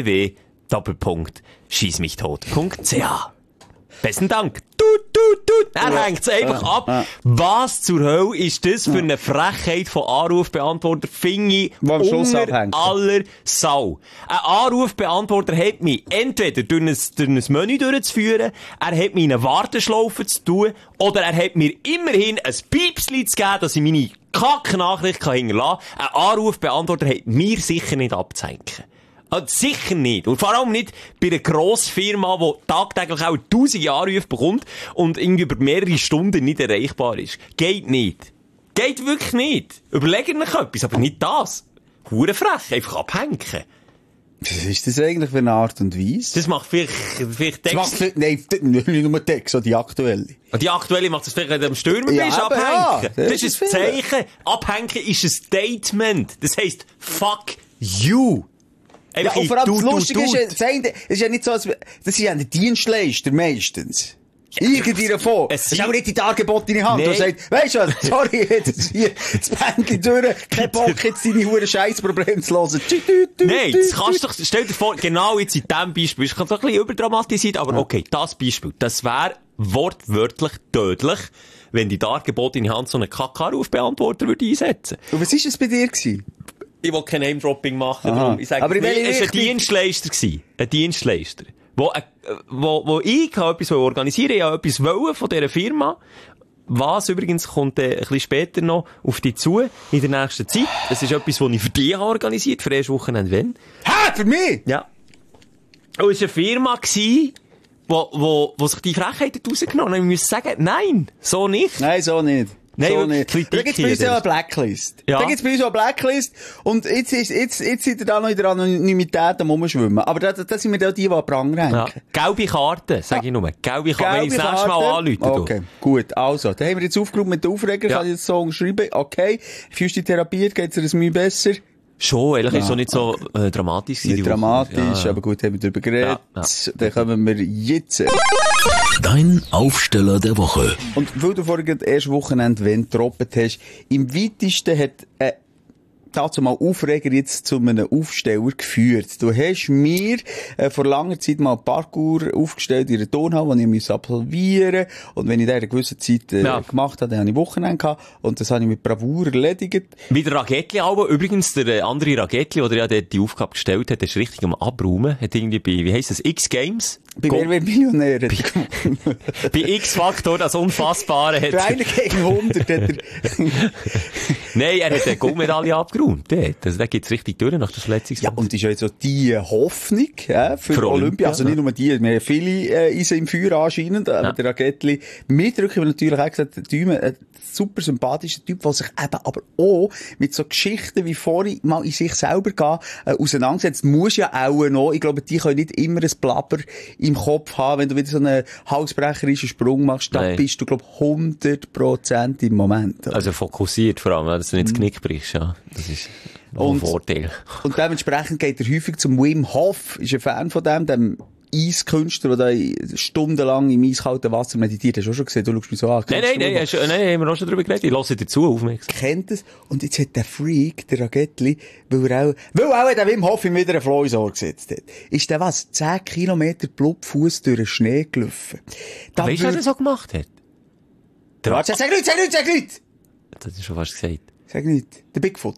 www.schießmichtot.ch. Besten Dank. Er hängt es einfach ab. Was zur Hölle ist das für eine Frechheit von Anrufbeantworter? Finde ich unter aller Sau. Ein Anrufbeantworter hat mich entweder durch ein Menü durchzuführen, er hat mir eine Warteschlaufe zu tun, oder er hat mir immerhin ein Piepsli zu geben, dass ich meine Kack-Nachricht hinterlassen kann. Ein Anrufbeantworter hat mir sicher nicht abzuhängen. Also sicher nicht. Und vor allem nicht bei einer Grossfirma, die tagtäglich auch 1000 Anrufe bekommt und irgendwie über mehrere Stunden nicht erreichbar ist. Geht nicht. Geht wirklich nicht. Überlegt euch etwas, aber nicht das. Hure-frech, einfach abhängen. Was ist das eigentlich für eine Art und Weise? Das macht vielleicht Text. Nein, nicht nur Text, sondern die aktuelle. Und die aktuelle macht das vielleicht, wenn du am Stürmer bist, abhängen. Ja, das ist ein Zeichen. Abhängen ist ein Statement. Das heisst, fuck you. Ja, und vor allem das Lustige ist, es ist ja nicht so, das sind ja die Dienstleister meistens. Irgendwie davon. Es ist auch nicht in die angebotene Hand. Nee. Du sagst, weisst du was, sorry, jetzt hier das Bändchen durch, kein Bock, jetzt deine hure Scheissprobleme zu hören. Nein, das kannst du doch, stell dir vor, genau jetzt in diesem Beispiel, ich kann es doch ein bisschen überdramatisieren, aber okay, das Beispiel, das wäre wortwörtlich tödlich, wenn die dargebotene Hand so einen Kack-Anrufbeantworter würde einsetzen. Und was ist es bei dir gewesen? Ich will kein Name-Dropping machen, darum. Ich sage, es war ein Dienstleister gewesen. Ein Dienstleister. Wo ich etwas organisieren wollte, ich habe etwas wollen von dieser Firma. Was übrigens kommt ein bisschen später noch auf dich zu, in der nächsten Zeit. Das ist etwas, was ich für dich organisiert, für erste Wochenende, wenn. Hä? Für mich? Ja. Und es war eine Firma gewesen, wo sich die Frechheit rausgenommen hat. Und ich muss sagen, nein, so nicht. Nein, so nicht. Nein, so nicht. Da gibt's bei uns ja eine Blacklist. Ja. Da gibt's bei uns auch eine Blacklist. Und jetzt seid ihr da noch in der Anonymität am Rumschwimmen. Aber da sind wir da die Pranger hängen. Ja. Gelbe Karte, sag ich nur. Gelbe Karte, wenn ich das nächste Mal anrufe. Okay, gut. Also, da haben wir jetzt aufgerufen mit den Aufregern. Ja. Kann ich jetzt so schreiben. Okay. Fühlst du dich therapiert? Geht's dir das Mühe besser? Schon, ehrlich, ist so nicht so dramatisch. Nicht dramatisch, aber gut, haben wir darüber geredet. Ja. Dann kommen wir jetzt. Dein Aufsteller der Woche. Und weil du vorhin das erste Wochenende, wenn du getroppt hast, im weitesten hat dazu mal Aufreger jetzt zu einem Aufsteller geführt. Du hast mir vor langer Zeit mal ein Parkour aufgestellt in einer Turnhalle, die ich absolvieren musste. Und wenn ich das in einer gewissen Zeit gemacht habe, dann habe ich Wochenende gehabt. Und das habe ich mit Bravour erledigt. Wie der Ragetli aber, übrigens der andere Ragetli, der ja die Aufgabe gestellt hat, ist richtig am Abräumen. Hat irgendwie bei, wie heisst das, X-Games Bei Wer wird Millionär? Bei X-Factor, das Unfassbare hat Bei einer gegen 100 hat er... Nein, er hat eine Goldmedaille abgeräumt. Da geht's richtig durch nach der Verletzungsphase. Ja, und ist ja jetzt so die Hoffnung, für Olympia. Also nicht nur die, wir haben viele Eisen im Feuer anscheinend, aber der Ragettli mitdrücken, weil natürlich auch gesagt, der Däume, ein super sympathischer Typ, der sich eben aber auch mit so Geschichten wie vorhin mal in sich selber gehen, auseinandersetzt. Muss ja auch noch, ich glaube, die können nicht immer ein Blabber im Kopf haben, wenn du wieder so einen halsbrecherischen Sprung machst, dann bist du, glaube ich, 100% im Moment. Oder? Also fokussiert vor allem, dass du nicht das Knick brichst, ja. Das ist ein Vorteil. Und dementsprechend geht er häufig zum Wim Hof, ist ein Fan von dem Eiskünstler, der da stundenlang im eiskalten Wasser meditiert. Hast du auch schon gesehen? Du schaust mich so an. Nein, haben wir auch schon drüber geredet. Ich höre dir zu, aufmerksam. Kennt es. Und jetzt hat der Freak, der Ragettli, weil auch der Wim Hof ihm wieder einen Floh ins Ohr gesetzt hat, ist der 10 Kilometer Blutfuß durch den Schnee gelaufen. Weißt du, was er so gemacht hat? Warte, sag nicht! Das hast du schon fast gesagt. Sag nicht. Der Bigfoot.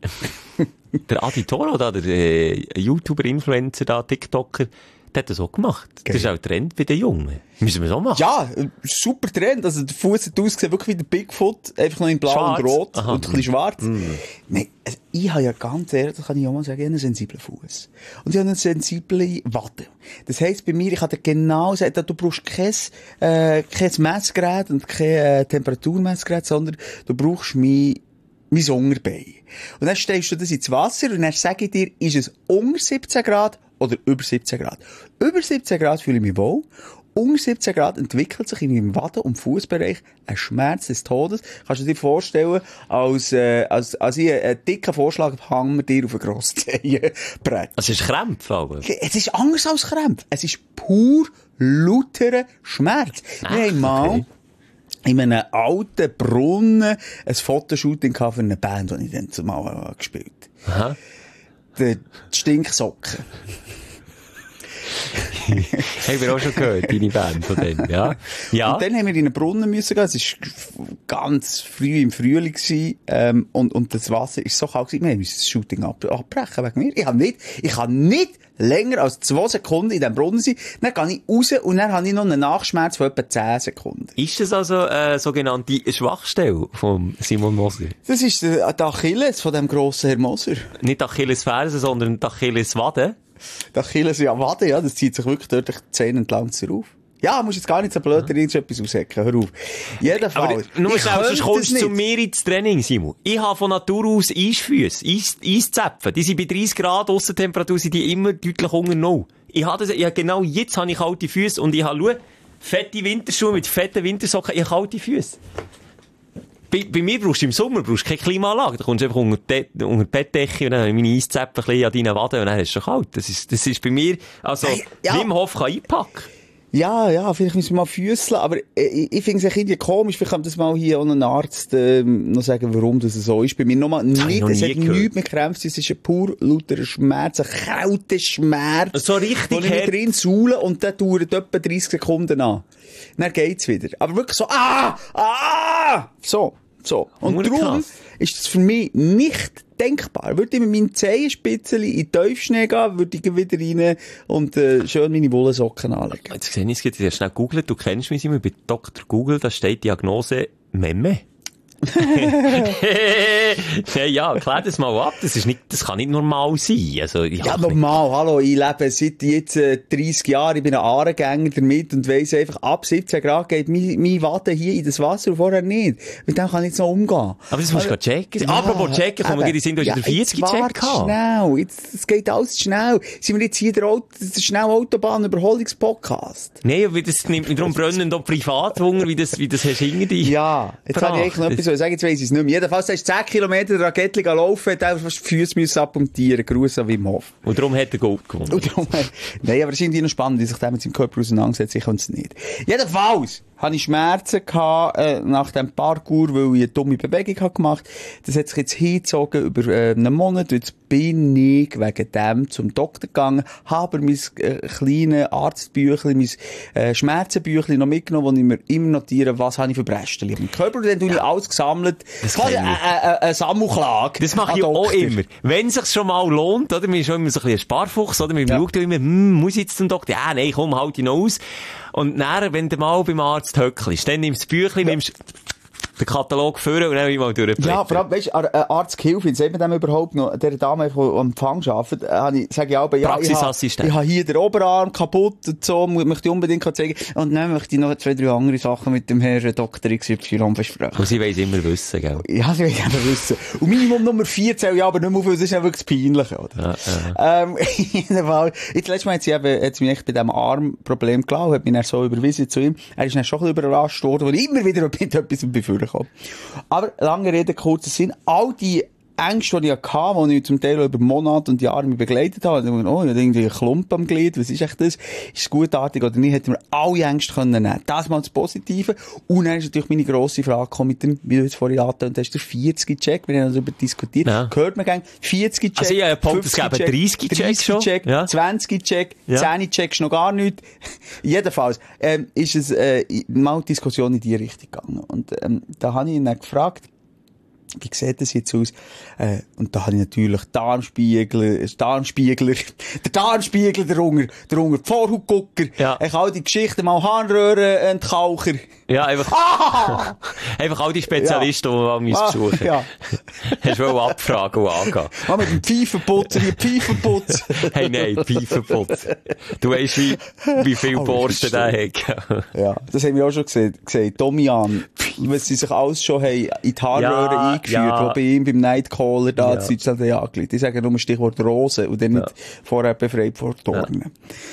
Der Adi Toro, der YouTuber, Influencer, TikToker, der hat das auch gemacht. Okay. Das ist auch ein Trend bei den Jungen. Müssen wir so machen. Ja, super Trend. Also der Fuß hat ausgesehen wirklich wie der Bigfoot, einfach noch in blau schwarz. Und rot und ein bisschen schwarz. Nein, also ich habe ja ganz ehrlich, das kann ich auch mal sagen, einen sensiblen Fuß. Und ich habe eine sensible Wade. Das heisst bei mir, ich kann dir genau sagen, du brauchst kein Messgerät und kein Temperaturmessgerät, sondern du brauchst mein Unterbein. Und dann stellst du das ins Wasser und dann sage ich dir, ist es unter 17 Grad oder über 17 Grad. Über 17 Grad fühle ich mich wohl. Unter 17 Grad entwickelt sich in meinem Waden- und Fußbereich ein Schmerz des Todes. Kannst du dir vorstellen, als ich einen dicken Vorschlaghammer dir auf einen grossen Zehenbrett. Also es ist Krämpfe, aber? Es ist anders als Krämpfe. Es ist pur lauterer Schmerz. Wir haben mal in einem alten Brunnen ein Fotoshooting für eine Band, die ich dann zumal gespielt habe. Die Stinksocken. Haben wir auch schon gehört, deine Band von denen, ja? Ja. Und dann haben wir in einen Brunnen müssen gehen. Es war ganz früh im Frühling gewesen, und das Wasser ist so kalt gewesen. Wir mussten das Shooting abbrechen wegen mir. Ich kann nicht länger als 2 Sekunden in diesem Brunnen sein. Dann gehe ich raus und dann habe ich noch einen Nachschmerz von etwa 10 Sekunden. Ist das also sogenannte Schwachstelle von Simon Moser? Das ist der Achilles von dem grossen Herr Moser. Nicht Achilles Ferse, sondern Achilles Wade. Der Achilles Wade, ja, das zieht sich wirklich durch die Zähne entlang auf. Ja, musst jetzt gar nicht so blöd irgendetwas aushecken. Hör auf. Jedenfalls. Aber nur schnell, sonst kommst du zu mir ins Training, Simon. Ich habe von Natur aus Eisfüsse, Eiszäpfen. Die sind bei 30 Grad Aussentemperatur, sind die immer deutlich unter Null. Genau jetzt habe ich kalte Füße und ich habe, fette Winterschuhe mit fetten Wintersocken, ich habe kalte Füße. Bei mir brauchst du im Sommer keine Klimaanlage. Da kommst du einfach unter die Bettdecke und dann habe ich meine Eiszäpfen ein bisschen an deinen Waden und dann ist es schon kalt. Das ist bei mir, also, Wim Hof kann einpacken. Ja, vielleicht müssen wir mal füsseln, aber ich finde es ein bisschen komisch, vielleicht kann das mal hier auch ein Arzt noch sagen, warum das so ist. Bei mir nochmal nicht, es hat nichts mehr Krämpfe, es ist ein pur lauterer Schmerz, ein kalter Schmerz. So richtig. Wo ich mit drin saule und der dauert etwa 30 Sekunden an. Dann geht's wieder. Aber wirklich so, so. Und darum ist das für mich nicht denkbar. Würde ich mit meinen Zehenspitzen in den Tiefschnee gehen, würde ich wieder rein und schön meine Wollensocken anlegen. Jetzt sehe ich es, schnell googeln. Du kennst mich immer bei Dr. Google, da steht Diagnose Memme. Hey, ja, klär das mal ab. Das kann nicht normal sein. Also, ja, normal. Hallo, ich lebe seit jetzt 30 Jahren. Ich bin ein Aarengänger damit und weiss einfach, ab 17 Grad geht mein Waden hier in das Wasser und vorher nicht. Mit dem kann ich jetzt noch umgehen. Aber das musst du checken. Ja, apropos checken, kommen wir sind, du hast in der 40 gecheckt. Schnell. Es geht alles schnell. Sind wir jetzt hier der schnell Autobahn-Überholungspodcast? Nein, das nimmt mich darum brennend auch Privathunger, wie das hast hinter dich. Ja, jetzt habe ich eigentlich noch etwas sagen, jetzt weiss ich es nicht mehr. Jedenfalls hast du 10 Kilometer der Ragettli laufen, hat einfach fast die Füße müssen abmontieren. Gruß an Wim Hof. Und darum hat er Gold gewonnen. Nein, aber es ist irgendwie noch spannend, wie sich der mit seinem Körper auseinandersetzt. Ich kann es nicht. Jedenfalls habe ich Schmerzen gehabt, nach dem Parkour, weil ich eine dumme Bewegung habe gemacht. Das hat sich jetzt hingezogen über einen Monat. Jetzt bin ich wegen dem zum Doktor gegangen, habe mein kleines Arztbüchlein, mein Schmerzenbüchlein noch mitgenommen, wo ich mir immer notiere, was habe ich für Brästchen im Körper. Und dann tue ich alles gesammelt. Eine Sammelklage. Das mache ich auch immer. Wenn es sich schon mal lohnt, oder? Man ist schon immer so ein bisschen ein Sparfuchs, oder? Man schaut ja immer, muss ich jetzt zum Doktor? Ja, nein, komm, halt ihn noch aus. Und dann, wenn du mal beim Arzt höckelst, dann nimmst du das Büchlein, nimmst den Katalog führen und dann mal durchblättern. Ja, vor allem, weisst du, Arzthilfe, sagt man dem überhaupt noch, der Dame, die am Empfang arbeitet, sage ich auch, ja, Praxisassistent. Ich habe hier den Oberarm kaputt und so, möchte ich unbedingt zeigen. Und dann möchte ich noch 2, 3 andere Sachen mit dem Herrn Dr. XY besprechen. Und sie weiss immer wissen, gell? Ja, sie weiss immer wissen. Und Minimum Nummer 4 zähle ich aber nicht mehr auf, weil das ist ja wirklich das Peinliche, oder? Ja. In jedem Fall, jetzt letztes Mal hat sie mich echt bei diesem Armproblem gelassen, hat mich dann so überwiesen zu ihm. Er ist dann schon ein bisschen überrascht worden, weil ich immer wieder mit etwas befürchten. Aber, lange Rede, kurzer Sinn, all die Ängste, die ich hatte, die ich zum Teil über Monate und Jahre begleitet habe, ich habe irgendwie einen Klump am Glied, was ist echt das? Ist es gutartig oder nicht? Hätten wir alle Ängste können nehmen. Das mal das Positive. Und dann ist natürlich meine grosse Frage gekommen mit dem, wie du jetzt vorhin angetönt hast, der 40-Check. Wir haben darüber diskutiert. Ja. Hört man gern, 40-Check. Also, ja, es gab 30-Check schon. 30-Check, ja. 20-Check, ja. 10-Check ist noch gar nicht. Jedenfalls, ist es, mal Diskussion in die Richtung gegangen. Und, da habe ich ihn dann gefragt, wie sieht das jetzt aus? Und da habe ich natürlich Darmspiegler, der Darmspiegler darunter, die Vorhautgucker, ja. Ich all die Geschichten, mal Harnröhrenentkaucher. Ja, einfach, einfach all die Spezialisten, ja. Die wir besuchen. Ja. Hast du wohl abfragen und angehen. Mit dem Pfeifenputzer, Pfeifenputz. Hey, nein, Pfeifenputz. Du weißt, wie viel Borsten der hat. Ja, das haben wir auch schon gesehen. Domian, was sie sich alles schon haben in die Harnröhre eingeführt, die bei ihm beim Nightcaller da in Deutschland angelegt. Ich sage nur Stichwort Rose und dann nicht vorher befreit vor Dornen.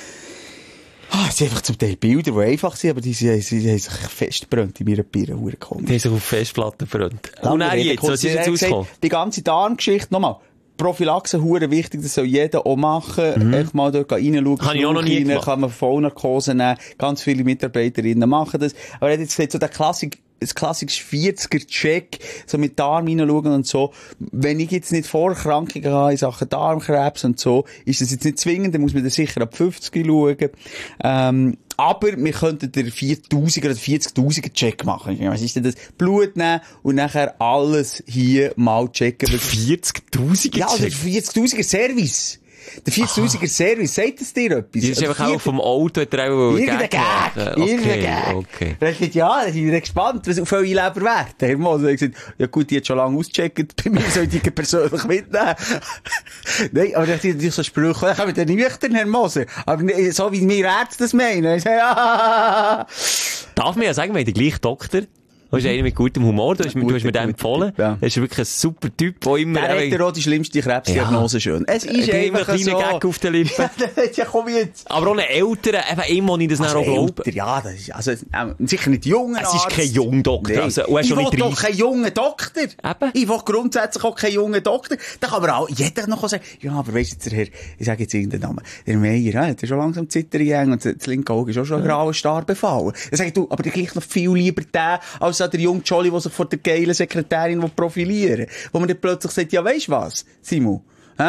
Es sind einfach zum Teil Bilder, die einfach sind, aber die haben sich festgebrannt in meiner Birne. Die haben sich auf Festplatten verbrannt. Und dann jetzt, was ist jetzt rausgekommen? Die ganze Darmgeschichte, nochmal. Prophylaxe, hure wichtig, das soll jeder auch machen. Echt mal dort reinschauen. Kann ich auch noch nie gemacht. Kann man Vollnarkose nehmen. Ganz viele Mitarbeiterinnen machen das. Aber er hat jetzt gesagt, so der klassische 40er-Check, so mit Darm reinschauen und so. Wenn ich jetzt nicht Vorerkrankungen habe in Sachen Darmkrebs und so, ist das jetzt nicht zwingend, dann muss man da sicher ab 50 schauen. Aber wir könnten den 4000er oder 40.000er Check machen. Was ist denn das? Blut nehmen und nachher alles hier mal checken. 40.000er Check? Ja, also 40.000er Service. Der 40.000er Service, sagt es dir etwas? Das ist einfach auch vom Auto, hat er auch irgendein Gag. Okay. Da steht, ja, da sind wir gespannt, was auf eure Leber wert. Herr Moser hat gesagt, ja gut, die hat schon lange ausgecheckt, bei mir soll die persönlich mitnehmen. Nein, aber da sind natürlich so Sprüche, ich habe den nüchtern, Herr Moser. Aber so wie wir Ärzte das meinen. Ja. Darf man ja sagen, wir haben den gleichen Doktor. Du bist einer mit gutem Humor, du hast mir den empfohlen. Ja. Er ist wirklich ein super Typ, der immer... Der hat auch die schlimmste Krebsdiagnose schon. Es ist einfach ein kleiner Gag auf den Lippen. Ja, komm jetzt. Aber ohne Älteren, eben ihm, wo ich das also auch glaube. Ja, das ist, also, sicher nicht junger Arzt. Es ist kein junger Doktor. Nee. Also, ich will doch keinen jungen Doktor. Eben. Ich will grundsätzlich auch keinen jungen Doktor. Da kann aber auch jeder noch sagen, ja, aber weisst jetzt, der Herr, ich sage jetzt irgendeinen Namen, der Meier, der ist schon langsam zitterjäng und das linke Auge ist auch schon grau Star befallen. Dann sag ich, du, aber der gleich noch viel lieber den, als der junge Jolly, der sich vor der geilen Sekretärin profilieren will. Wo man dann plötzlich sagt, ja, weisst was, Simon?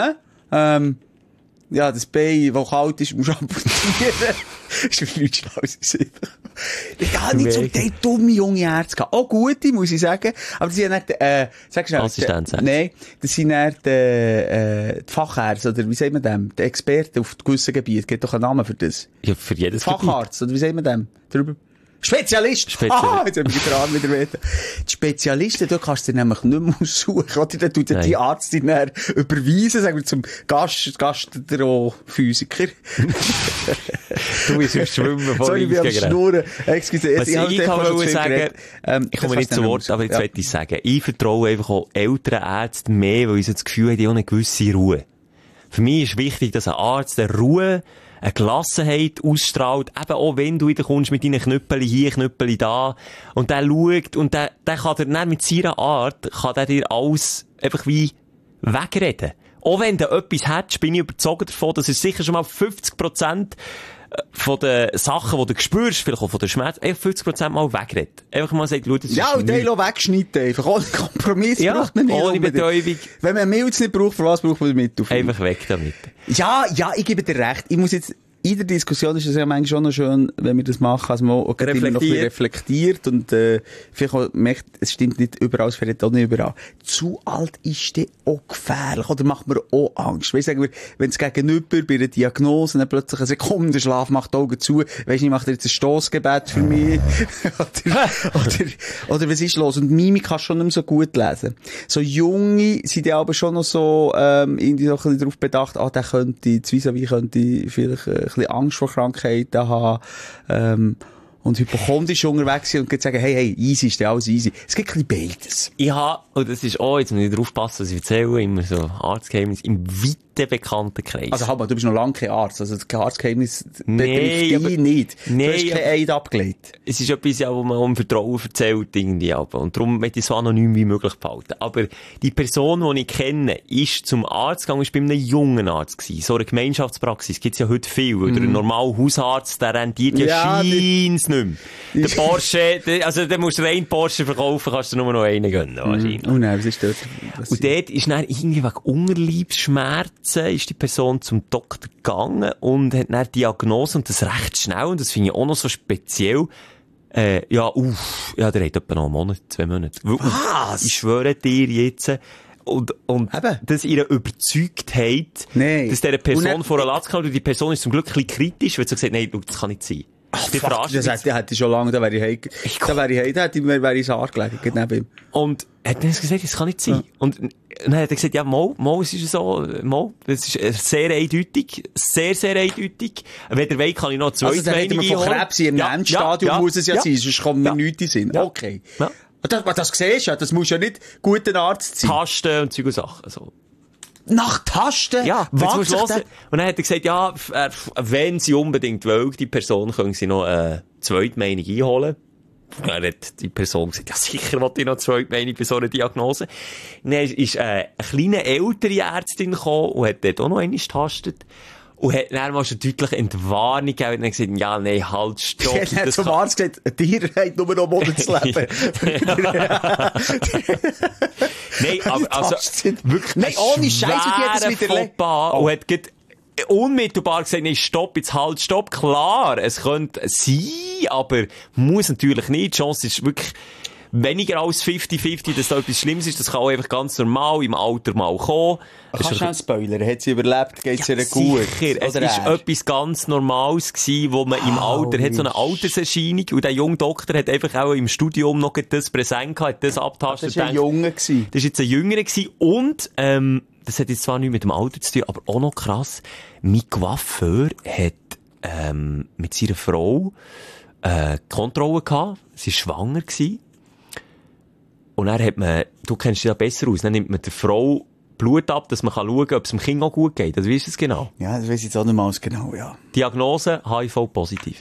Ja, das Bein, das kalt ist, musst du amputieren. Das ist nichts Schlaues. Ich habe nicht zum Teil dumme junge Ärzte gehabt. Auch gute, muss ich sagen. Aber die sind nicht, sag schnell. Assistenzärzte. Nein, das sind nicht, die Fachärzte, oder wie sagt man dem? Die Experten auf gewissen Gebieten. Gibt doch einen Namen für das. Ja, für jedes Facharzt, oder wie sagt man dem? Drüber? Spezialist! Ah, jetzt haben wir den Arm wieder weiter. Die Spezialisten, da kannst du dir nämlich nicht mehr aussuchen, oder? Dann tut die Arzt dich dann überweisen, sagen wir zum Gastrophysiker. Du bist im Schwimmen von Sorry, ich bin am Schnurren. Excuse, was ich kann sagen, ich komme nicht zu Wort, aber jetzt möchte ich sagen, ich vertraue einfach auch älteren Ärzten mehr, weil ich so das Gefühl habe, die haben eine gewisse Ruhe. Für mich ist wichtig, dass ein Arzt eine Ruhe, eine Gelassenheit ausstrahlt, eben auch wenn du wieder kommst mit deinen Knüppeli hier, Knüppeli da, und der schaut, und der kann dir dann mit seiner Art, kann der dir alles einfach wie wegreden. Auch wenn du etwas hättest, bin ich überzeugt davon, dass er sicher schon mal 50% von den Sachen, die du spürst, vielleicht auch von der Schmerz, einfach 50% mal wegredet. Einfach mal sagen, schau, das ist ja, und den wegschneiden einfach. Ohne Kompromiss braucht man nicht. Ohne Betäubung. Wenn man Milz nicht braucht, für was braucht man mit? Einfach weg damit. Ja, ich gebe dir recht. Ich muss jetzt, in der Diskussion ist es ja manchmal schon noch schön, wenn wir das machen, als man auch immer noch ein bisschen reflektiert und vielleicht auch merkt, es stimmt nicht überall, es fällt auch nicht überall. Zu alt ist der auch gefährlich oder macht mir auch Angst? Weißt du, wenn es gegenüber bei einer Diagnose dann plötzlich eine Sekundenschlaf macht, die Augen zu, weisst du, macht er jetzt ein Stossgebet für mich? oder was ist los? Und Mimik kannst du schon nicht mehr so gut lesen. So Junge sind ja aber schon noch so irgendwie so ein bisschen darauf bedacht, der könnte, das Vis-à-vis könnte vielleicht ein bisschen Angst vor Krankheiten haben, und hypochondrisch unterwegs sind und sagen, hey, easy ist ja alles easy. Es gibt ein bisschen beides. Ich habe, und das ist auch, jetzt muss ich drauf passen, was ich erzähle, immer so Arztgeheimnis, im weiten bekannten Kreis. Also, du bist noch lange kein Arzt, also das Arztgeheimnis betrifft dich nicht. Nee, du hast kein Eid abgelegt. Es ist etwas, ja, wo man um Vertrauen erzählt, irgendwie, aber. Und darum möchte ich es so anonym wie möglich behalten. Aber die Person, die ich kenne, ist zum Arzt gegangen, ist bei einem jungen Arzt gewesen. So eine Gemeinschaftspraxis gibt's ja heute viel, weil der normale Hausarzt, der rentiert ja scheins nicht mehr. Der Porsche, also, der musst du rein Porsche verkaufen, kannst du nur noch einen gönnen, wahrscheinlich. Oh nein, was ist dort? Und dort ist dann irgendwie wegen Unterleibsschmerzen ist die Person zum Doktor gegangen und hat dann Diagnose, und das recht schnell, und das finde ich auch noch so speziell. Der hat etwa noch einen Monat, 2 Monate. Was? Ich schwöre dir jetzt, und dass ihre Überzeugtheit, dass diese Person vor der Latz kam, und die Person ist zum Glück ein bisschen kritisch, weil sie gesagt hat, nein, das kann nicht sein. Ach, das hätte ich schon lange, da wäre ich Sarg gelegen, neben ihm. Und er hat dann gesagt, das kann nicht sein. Ja. Und dann hat er gesagt, ja, es ist so, das ist sehr eindeutig, sehr, sehr eindeutig. Wenn ihr wollt, kann ich noch 2 Meinungen einholen. Also, von Krebs im Endstadium muss es ja sein, sonst kommt mir nichts in Sinn. Ja. Okay. Ja. Das siehst du ja, das muss ja nicht guter Arzt sein. Tasten und Zeug und Sachen, also. Nach Tasten? Ja, was? Und dann hat er gesagt, ja, wenn sie unbedingt will, die Person, können sie noch eine zweite Meinung einholen. Dann hat die Person gesagt, ja, sicher wollte ich noch eine zweite Meinung bei so einer Diagnose. Dann ist eine kleine ältere Ärztin gekommen und hat dort auch noch einmal getastet. Und hat dann mal schon deutlich Entwarnung gegeben und dann gesagt, ja, nein, halt, stopp. Er hat zum Arzt gesagt, ein Tier hat nur noch Monate zu leben. Nein, aber, also, wirklich, nein, ohne Scheiß, wie hat das wieder und hat unmittelbar gesagt, nein, stopp, klar, es könnte sein, aber muss natürlich nicht. Die Chance ist wirklich weniger als 50-50, dass da etwas Schlimmes ist. Das kann auch einfach ganz normal im Alter mal kommen. Kannst du schon Spoiler? Hat sie überlebt? Geht's ihr gut? Sicher. Es ist etwas ganz Normales gewesen, wo man im Alter hat, so eine Alterserscheinung. Und der junge Doktor hat einfach auch im Studium noch das präsent gehabt, hat das abtastet. Das war ein Junge gewesen. Das war jetzt ein Jüngerer gewesen. Und, das hat jetzt zwar nichts mit dem Alter zu tun, aber auch noch krass. Mein Coiffeur hat, mit seiner Frau, Kontrolle gehabt. Sie war schwanger gewesen. Und dann hat man, du kennst dich ja besser aus, dann nimmt man der Frau Blut ab, dass man schauen kann, ob es dem Kind auch gut geht. Also, wie ist das genau? Ja, das weiss ich jetzt auch nicht mal genau, ja. Diagnose, HIV-positiv.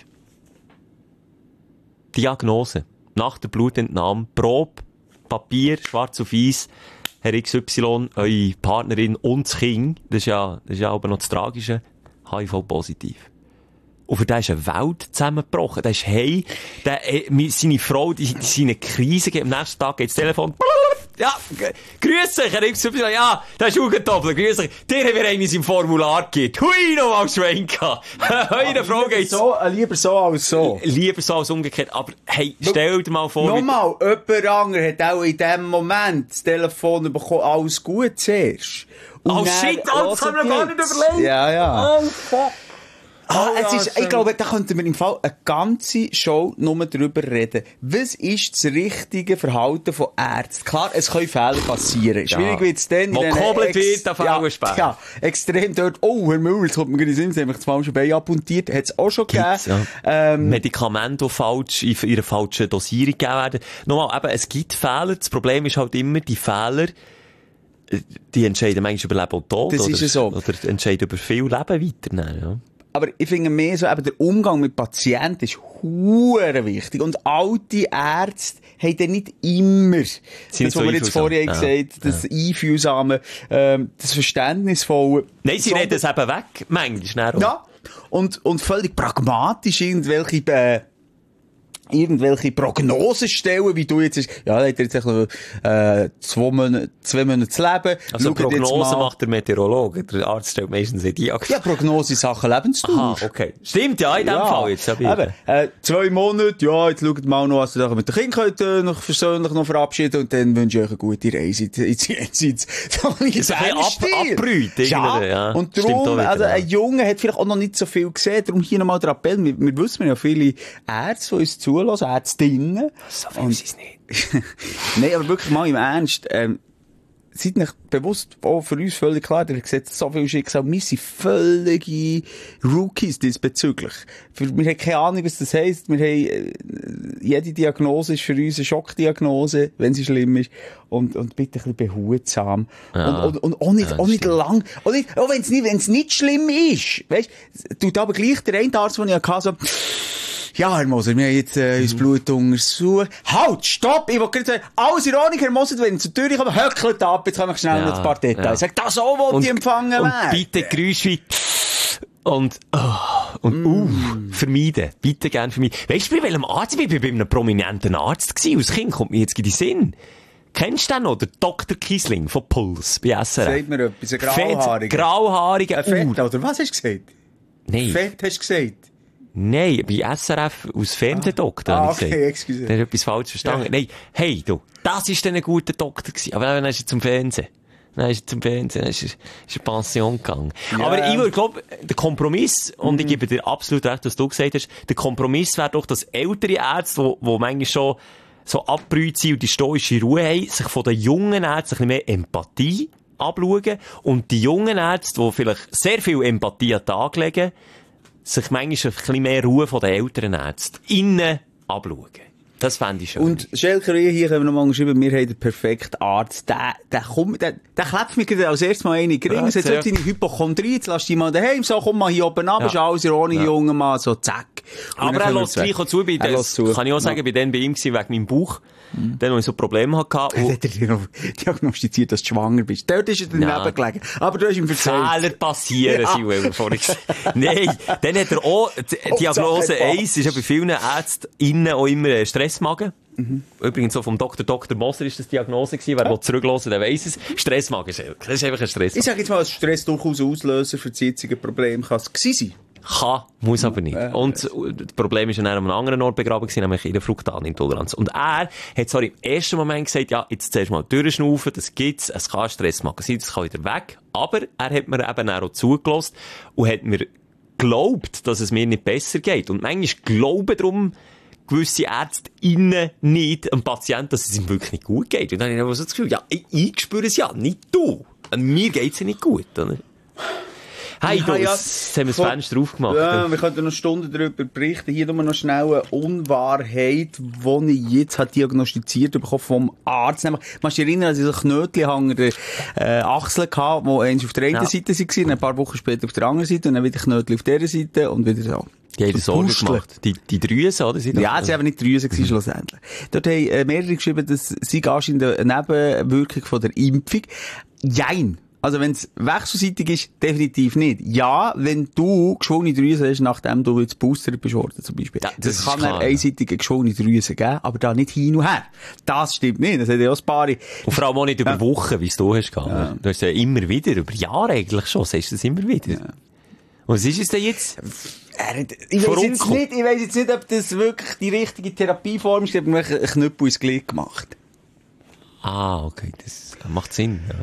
Diagnose. Nach der Blutentnahme, Probe, Papier, schwarz auf weiß, Herr XY, eure Partnerin und das Kind, das ist ja aber noch das Tragische, HIV-positiv. Und für den ist eine Welt zusammengebrochen. Der ist seine Frau, die sind in eine Krise gegeben. Am nächsten Tag geht das Telefon. Ja, grüß dich, Herr XY. Ja, das ist Jugenddoppler, grüß dich. Dir haben wir eines im Formular gegeben. Hui, noch mal Schwein gehabt. Eure Frau geht's. Lieber so als so. Lieber so als umgekehrt. Aber, hey, stell dir mal vor. Nochmal, jemand anderer hat auch in dem Moment das Telefon bekommen, alles gut zuerst. Oh shit, das haben wir gar nicht überlegt. Ja. Oh, fuck. Ich glaube, da könnten wir im Fall eine ganze Show nur darüber reden. Was ist das richtige Verhalten von Ärzten? Klar, es können Fehler passieren. Schwierig wird es dann. Wo gehobelt wird, auf Augensparen. Ja, extrem dort. Oh, Herr Müller, jetzt kommt mir gerade in den Sinn, sie haben das falsche Bein abpuntiert. Hat es auch schon gegeben. Ja. Medikamente, die falsch, in ihrer falschen Dosierung gegeben werden. Nochmal, eben, es gibt Fehler. Das Problem ist halt immer, die Fehler, die entscheiden manchmal über Leben und Tod. Das ist so. Oder entscheiden über viel Leben weiter. Ja. Aber ich finde mehr so, eben der Umgang mit Patienten ist hure wichtig. Und alte Ärzte haben dann nicht immer das, was wir jetzt vorher gesagt, das Einfühlsame, das Verständnisvolle. Nein, sie reden es eben weg, manchmal. Ja, und völlig pragmatisch irgendwelche Prognosen stellen, wie du jetzt hast. Ja, da hat er jetzt noch 2 Monate zu leben. Also Schaut jetzt Prognose mal. macht der Meteorologe. Der Arzt stellt meistens eine Diagnose. Ja, Prognose Sachen Lebensdauer. Aha, okay. Stimmt, ja, in dem Fall jetzt. Eben, 2 Monate, ja, jetzt schaut mal noch, was ihr mit den Kindern könnt, noch persönlich noch verabschieden und dann wünsche ich euch eine gute Reise ins Jenseits. So ein bisschen abbrüht, ja, und darum, also ein Junge hat vielleicht auch noch nicht so viel gesehen, darum hier nochmal der Appell, wir wissen ja viele Ärzte, die uns zulassen, Ärztinnen. So viel ist es nicht. Nein, aber wirklich mal im Ernst, seid nicht bewusst, auch für uns völlig klar, der sieht so viel Schicksal, wir sind völlige Rookies diesbezüglich. Wir haben keine Ahnung, was das heisst, wir haben, jede Diagnose ist für uns eine Schockdiagnose, wenn sie schlimm ist, und bitte ein bisschen behutsam. Ja. Und auch nicht lang, auch wenn es nicht schlimm ist, weißt, tut aber gleich der eine Arzt, den ich hatte, so, ja, Herr Moser, wir haben jetzt unser Blut untersucht. Halt, stopp! Ich wollte gerade sagen, alles in Ordnung, Herr Moser, wenn ihr zur Tür kommt, höckelt ab, jetzt kann ich schnell noch ein paar Details. Ja. Sag, das auch wollte ich empfangen werden. Und bitte Geräusche wie vermeiden. Bitte gern vermeiden. Weißt du, bei welchem Arzt? Ich war bei einem prominenten Arzt gewesen. Als Kind kommt mir jetzt in den Sinn. Kennst du den noch? Der Dr. Kiesling von Puls bei SRF. Sagt mir etwas, ein Grauhaariger. Grauhaariger. Fett, oder was hast du gesagt? Nein. Fett hast du gesagt? Nein, bei SRF aus Fernsehdoktor, habe ich gesagt. Okay, excuse. Der hat etwas falsch verstanden. Ja. Nein, hey, du, das ist dann ein guter Doktor gewesen. Aber dann ist er zum Fernsehen. Dann ist er in Pension gegangen. Ja. Aber ich glaube, der Kompromiss, und ich gebe dir absolut recht, was du gesagt hast, der Kompromiss wäre doch, dass ältere Ärzte, die manchmal schon so abgebrüht sind und die stoische Ruhe haben, sich von den jungen Ärzten ein bisschen mehr Empathie abschauen und die jungen Ärzte, die vielleicht sehr viel Empathie an den Tag legen, sich manchmal ein bisschen mehr Ruhe von den älteren Ärzten innen abschauen. Das fände ich schön. Und Schelker, hier können wir noch mal geschrieben, wir haben den perfekten Arzt. Der klebt mir gerade als erstes mal eine Gring. Ja, sagt, seine Hypochondrie, jetzt lass dich mal daheim, so, komm mal hier oben ab, ist alles in Ordnung, junger Mann, so, zack. Aber er lässt gleich auch zu, kann ich auch sagen, bei dem bei ihm gewesen, wegen meinem Bauch. Dann, wo ich so Probleme hatte. Hat er dir noch diagnostiziert, dass du schwanger bist? Dort ist er daneben gelegen. Aber du hast ihm erzählt. Fehler passieren, Simon, vorhin gesagt. Nein, dann hat er auch, Diagnose 1 ist ja bei vielen ÄrztInnen auch immer Stressmagen. Übrigens auch vom Dr. Moser ist das Diagnose gewesen. Wer will zurückhören, der weiss es. Stressmagen, das ist einfach ein Stressmagen. Ich sage jetzt mal, dass Stress durchaus Auslöser für zitzige Probleme kann es gewesen sein. Kann, muss aber nicht. Und das Problem ist an einem anderen Ort begraben gewesen, nämlich in der Fruktanintoleranz. Und er hat zwar im ersten Moment gesagt, ja, jetzt zuerst mal durchschnaufen, das gibt's, es kann Stressmagen sein, das kann wieder weg. Aber er hat mir eben auch zugelassen und hat mir geglaubt, dass es mir nicht besser geht. Und manchmal glauben darum gewisse ÄrztInnen nicht am Patienten, dass es ihm wirklich nicht gut geht. Und dann habe ich so das Gefühl, ja, ich spüre es ja, nicht du. Und mir geht's ja nicht gut, oder? Hey, du, jetzt haben wir das Fenster aufgemacht. Ja, wir könnten noch Stunden darüber berichten. Hier nur noch schnell eine Unwahrheit, die ich jetzt diagnostiziert bekommen vom Arzt. Nämlich, kannst du dich erinnern, dass ich so Knötchen an der Achsel hatte, die eins auf der einen Seite waren, ein paar Wochen später auf der anderen Seite, und dann wieder Knötchen auf dieser Seite und wieder so. Die haben das Sorgen gemacht. Die Drüsen, oder? Ja, sie haben nicht Drüsen gewesen, schlussendlich. Dort haben mehrere geschrieben, dass sie anscheinend eine Nebenwirkung von der Impfung. Jein. Also wenn es wechselseitig ist, definitiv nicht. Ja, wenn du geschwollene Drüsen hast, nachdem du jetzt boostert bist worden, zum Beispiel. Ja, das kann eine einseitige geschwollene Drüsen geben, aber da nicht hin und her. Das stimmt nicht. Das hat ja auch ein paar. Und vor allem auch nicht über Wochen, wie es du hast gehabt. Ja. Du hast ja immer wieder, über Jahre eigentlich schon, sagst du das immer wieder. Ja. Und was ist es denn jetzt? Ich weiss jetzt nicht, ob das wirklich die richtige Therapieform ist. Ich habe mir einen Knüppel ins Glied gemacht. Ah, okay, das macht Sinn. Ja,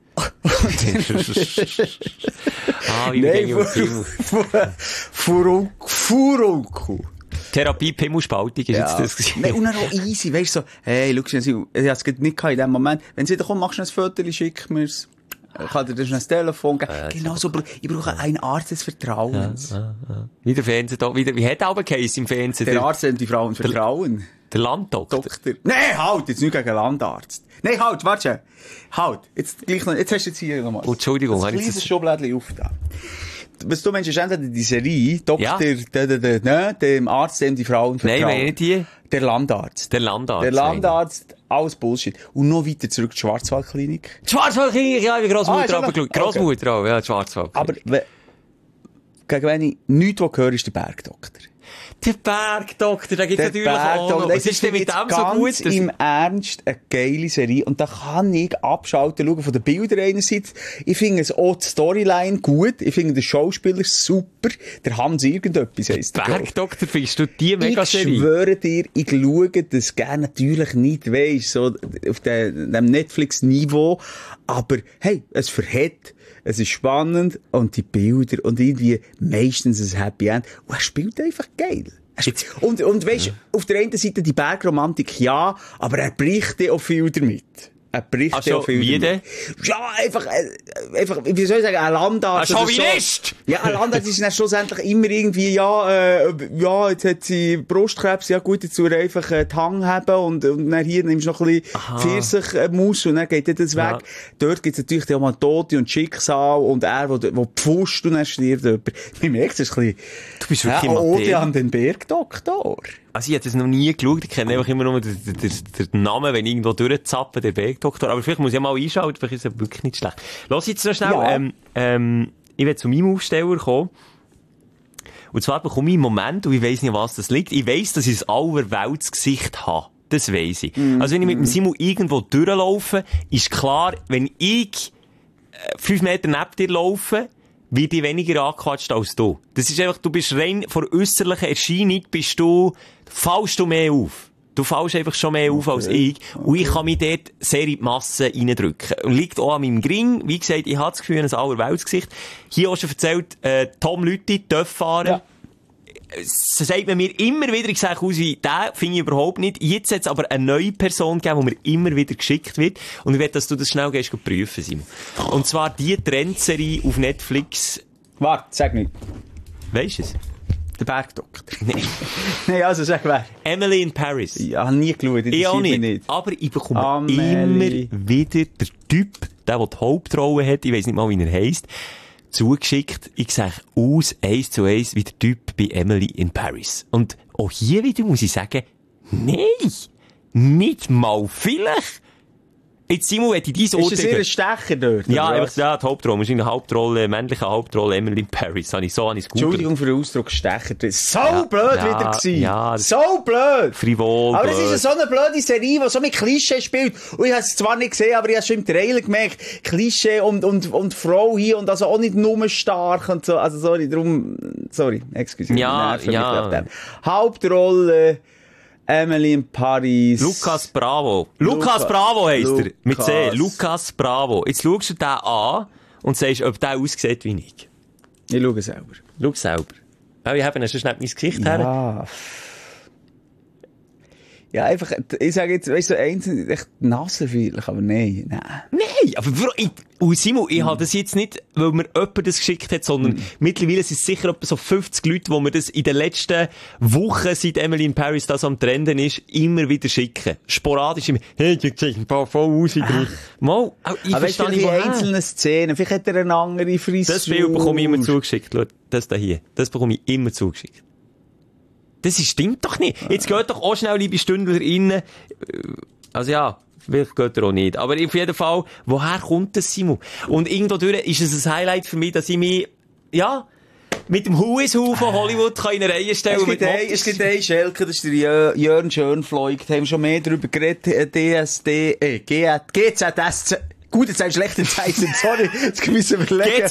Furunkel. Therapie Pimmelspaltung ist jetzt das gewesen. Nein, und dann auch easy, weißt du, so, hey, schau, ich habe es nicht in dem Moment. Wenn sie wieder kommt, machst du ein Foto, schick mir's. Ich kann dir das ein Telefon geben. Genau so, ich brauche einen Arzt des Vertrauens. Wie der Fernsehen, wie hat aber Case im Fernsehen? Der Arzt und die Frauen vertrauen. Der Landdoktor. Nein, halt, jetzt nicht gegen Landarzt. Nein, halt, warte. Halt, jetzt gleich noch, jetzt hast du jetzt hier nochmal. Oh, Entschuldigung. Das kleine Schublädchen aufgetan. Was du meinst, ist entweder die Serie, Doktor, dem Arzt, dem die Frauen vertrauen. Nein, nicht die. Der Landarzt. Der Landarzt, alles Bullshit. Und noch weiter zurück die Schwarzwaldklinik. Die Schwarzwaldklinik, ja, wie Grossmutter abgeschaut. Grossmutter auch, ja, die Schwarzwaldklinik. Aber, gegen wen ich nichts höre, ist der Bergdoktor. Der Bergdoktor, der gibt's natürlich auch noch. Was ist denn mit dem so gut? Im Ernst eine geile Serie. Und da kann ich abschalten, schauen von den Bildern einerseits. Ich finde es auch die Storyline gut. Ich finde den Schauspieler super. Der Hans irgendetwas heisst der. Bergdoktor, findest du die mega Serie? Ich schwöre dir, ich schaue das gerne natürlich nicht, weisst, so auf dem Netflix-Niveau. Aber hey, es verhält. Es ist spannend und die Bilder und irgendwie meistens ein Happy End. Und er spielt einfach geil. Und weisst, auf der einen Seite die Bergromantik, ja, aber er bricht auch viel damit. Er bricht auch viel wie damit. Ja, einfach, wie soll ich sagen, ein Landarzt. Ein Chauvinist! So. Ja, ein Landarzt ist dann schlussendlich immer irgendwie, ja, jetzt hat sie Brustkrebs, ja gut, jetzt soll er einfach die Hang haben und dann hier nimmst du noch ein bisschen Pfirsichmus und dann geht das weg. Ja. Dort gibt's natürlich auch mal Tote und Schicksal und er, wo pfuscht und dann stirbt jemand. Ich merke, das ist ein bisschen, du bist wirklich Ode an den Bergdoktor. Also ich hätte das noch nie geschaut, ich kenne einfach immer nur den Namen, wenn ich irgendwo durchzappen, der Bergdoktor. Aber vielleicht muss ich mal einschalten, vielleicht ist es wirklich nicht schlecht. Lass jetzt noch schnell, ich will zu meinem Aufsteller kommen. Und zwar bekomme ich einen Moment, und ich weiss nicht, was das liegt. Ich weiss, dass ich ein Allerweltsgesicht habe. Das weiss ich. Also wenn ich mit dem Simon irgendwo durchlaufe, ist klar, wenn ich 5 Meter neben dir laufe, wird ich weniger angequatscht als du. Das ist einfach, du bist rein von äusserlichen Erscheinung, fallst du mehr auf. Du fällst einfach schon mehr auf als ich. Und ich kann mich dort sehr in die Masse reindrücken. Und liegt auch an meinem Gring. Wie gesagt, ich habe das Gefühl, ein Allerweltsgesicht. Hier auch schon erzählt, Tom Lüthi, TÜV-Fahrer. Ja. Das sagt man mir immer wieder, ich sage aus wie, den finde ich überhaupt nicht. Jetzt hat es aber eine neue Person gegeben, die mir immer wieder geschickt wird. Und ich will, dass du das schnell gehst prüfen, Simon. Und zwar die Trendserie auf Netflix. Warte, sag nicht. Weisst du es? Der Bergdoktor. Nein. Nein, also sag wer. Emily in Paris. Ja, habe nie geschaut. Ich auch nicht. Aber ich bekomme immer wieder der Typ, der die Hauptrolle hat, ich weiss nicht mal, wie er heisst, zugeschickt. Ich sage aus 1:1 wie der Typ bei Emily in Paris. Und auch hier wieder muss ich sagen, nein, nicht mal vielleicht. Jetzt, Simon, hätte ich dein Urteil... Ist es ihr Stecher dort? Ja, einfach, ja, die Hauptrolle. Ist eine Hauptrolle, männliche Hauptrolle, Emily in Paris. Habe ich gegoogelt. Entschuldigung für den Ausdruck Stecher. Das ist so blöd wieder gewesen. Ja, so blöd. Frivol. Aber es ist so eine blöde Serie, die so mit Klischee spielt. Und ich habe es zwar nicht gesehen, aber ich habe schon im Trailer gemerkt, Klischee und Frau hier und also auch nicht nur stark und so. Also sorry, excuse. Ja, ja. Hauptrolle... Emily in Paris. Lucas Bravo. Lucas Bravo heisst er. Mit C. Lucas Bravo. Jetzt schaust du den an und sagst, ob der aussieht wie ich. Ich schaue selber. Schau selber. Oh, ich habe schon schnell mein Gesicht her. Ja, einfach, ich sage jetzt, weißt du, einzeln, echt Nase vielleicht, aber nein. Nein, aber Simon, ich habe das jetzt nicht, weil mir jemand das geschickt hat, sondern mittlerweile sind es sicher etwa so 50 Leute, die mir das in den letzten Wochen, seit Emily in Paris das am Trenden ist, immer wieder schicken. Sporadisch immer, hey, du siehst ein paar voll aus wie du. Mal, ich verstehe nicht, woher. Einzelne Szenen, vielleicht hat er eine andere Frisur. Das Bild bekomme ich immer zugeschickt, schau, das da hier. Das bekomme ich immer zugeschickt. Das stimmt doch nicht. Jetzt geht doch auch schnell, liebe Stündler, rein. Also ja, vielleicht geht er auch nicht. Aber auf jeden Fall, woher kommt das, Simon? Und irgendwo durch ist es ein Highlight für mich, dass ich mich, ja, mit dem Who is Who von Hollywood in eine Reihe stellen kann. Es gibt einen Schelke, das ist der Jörn Schönfleug. Da haben wir schon mehr darüber geredet. GZSZ. Gut, jetzt ein schlechter Zeichen, sorry. Jetzt müssen wir überlegen.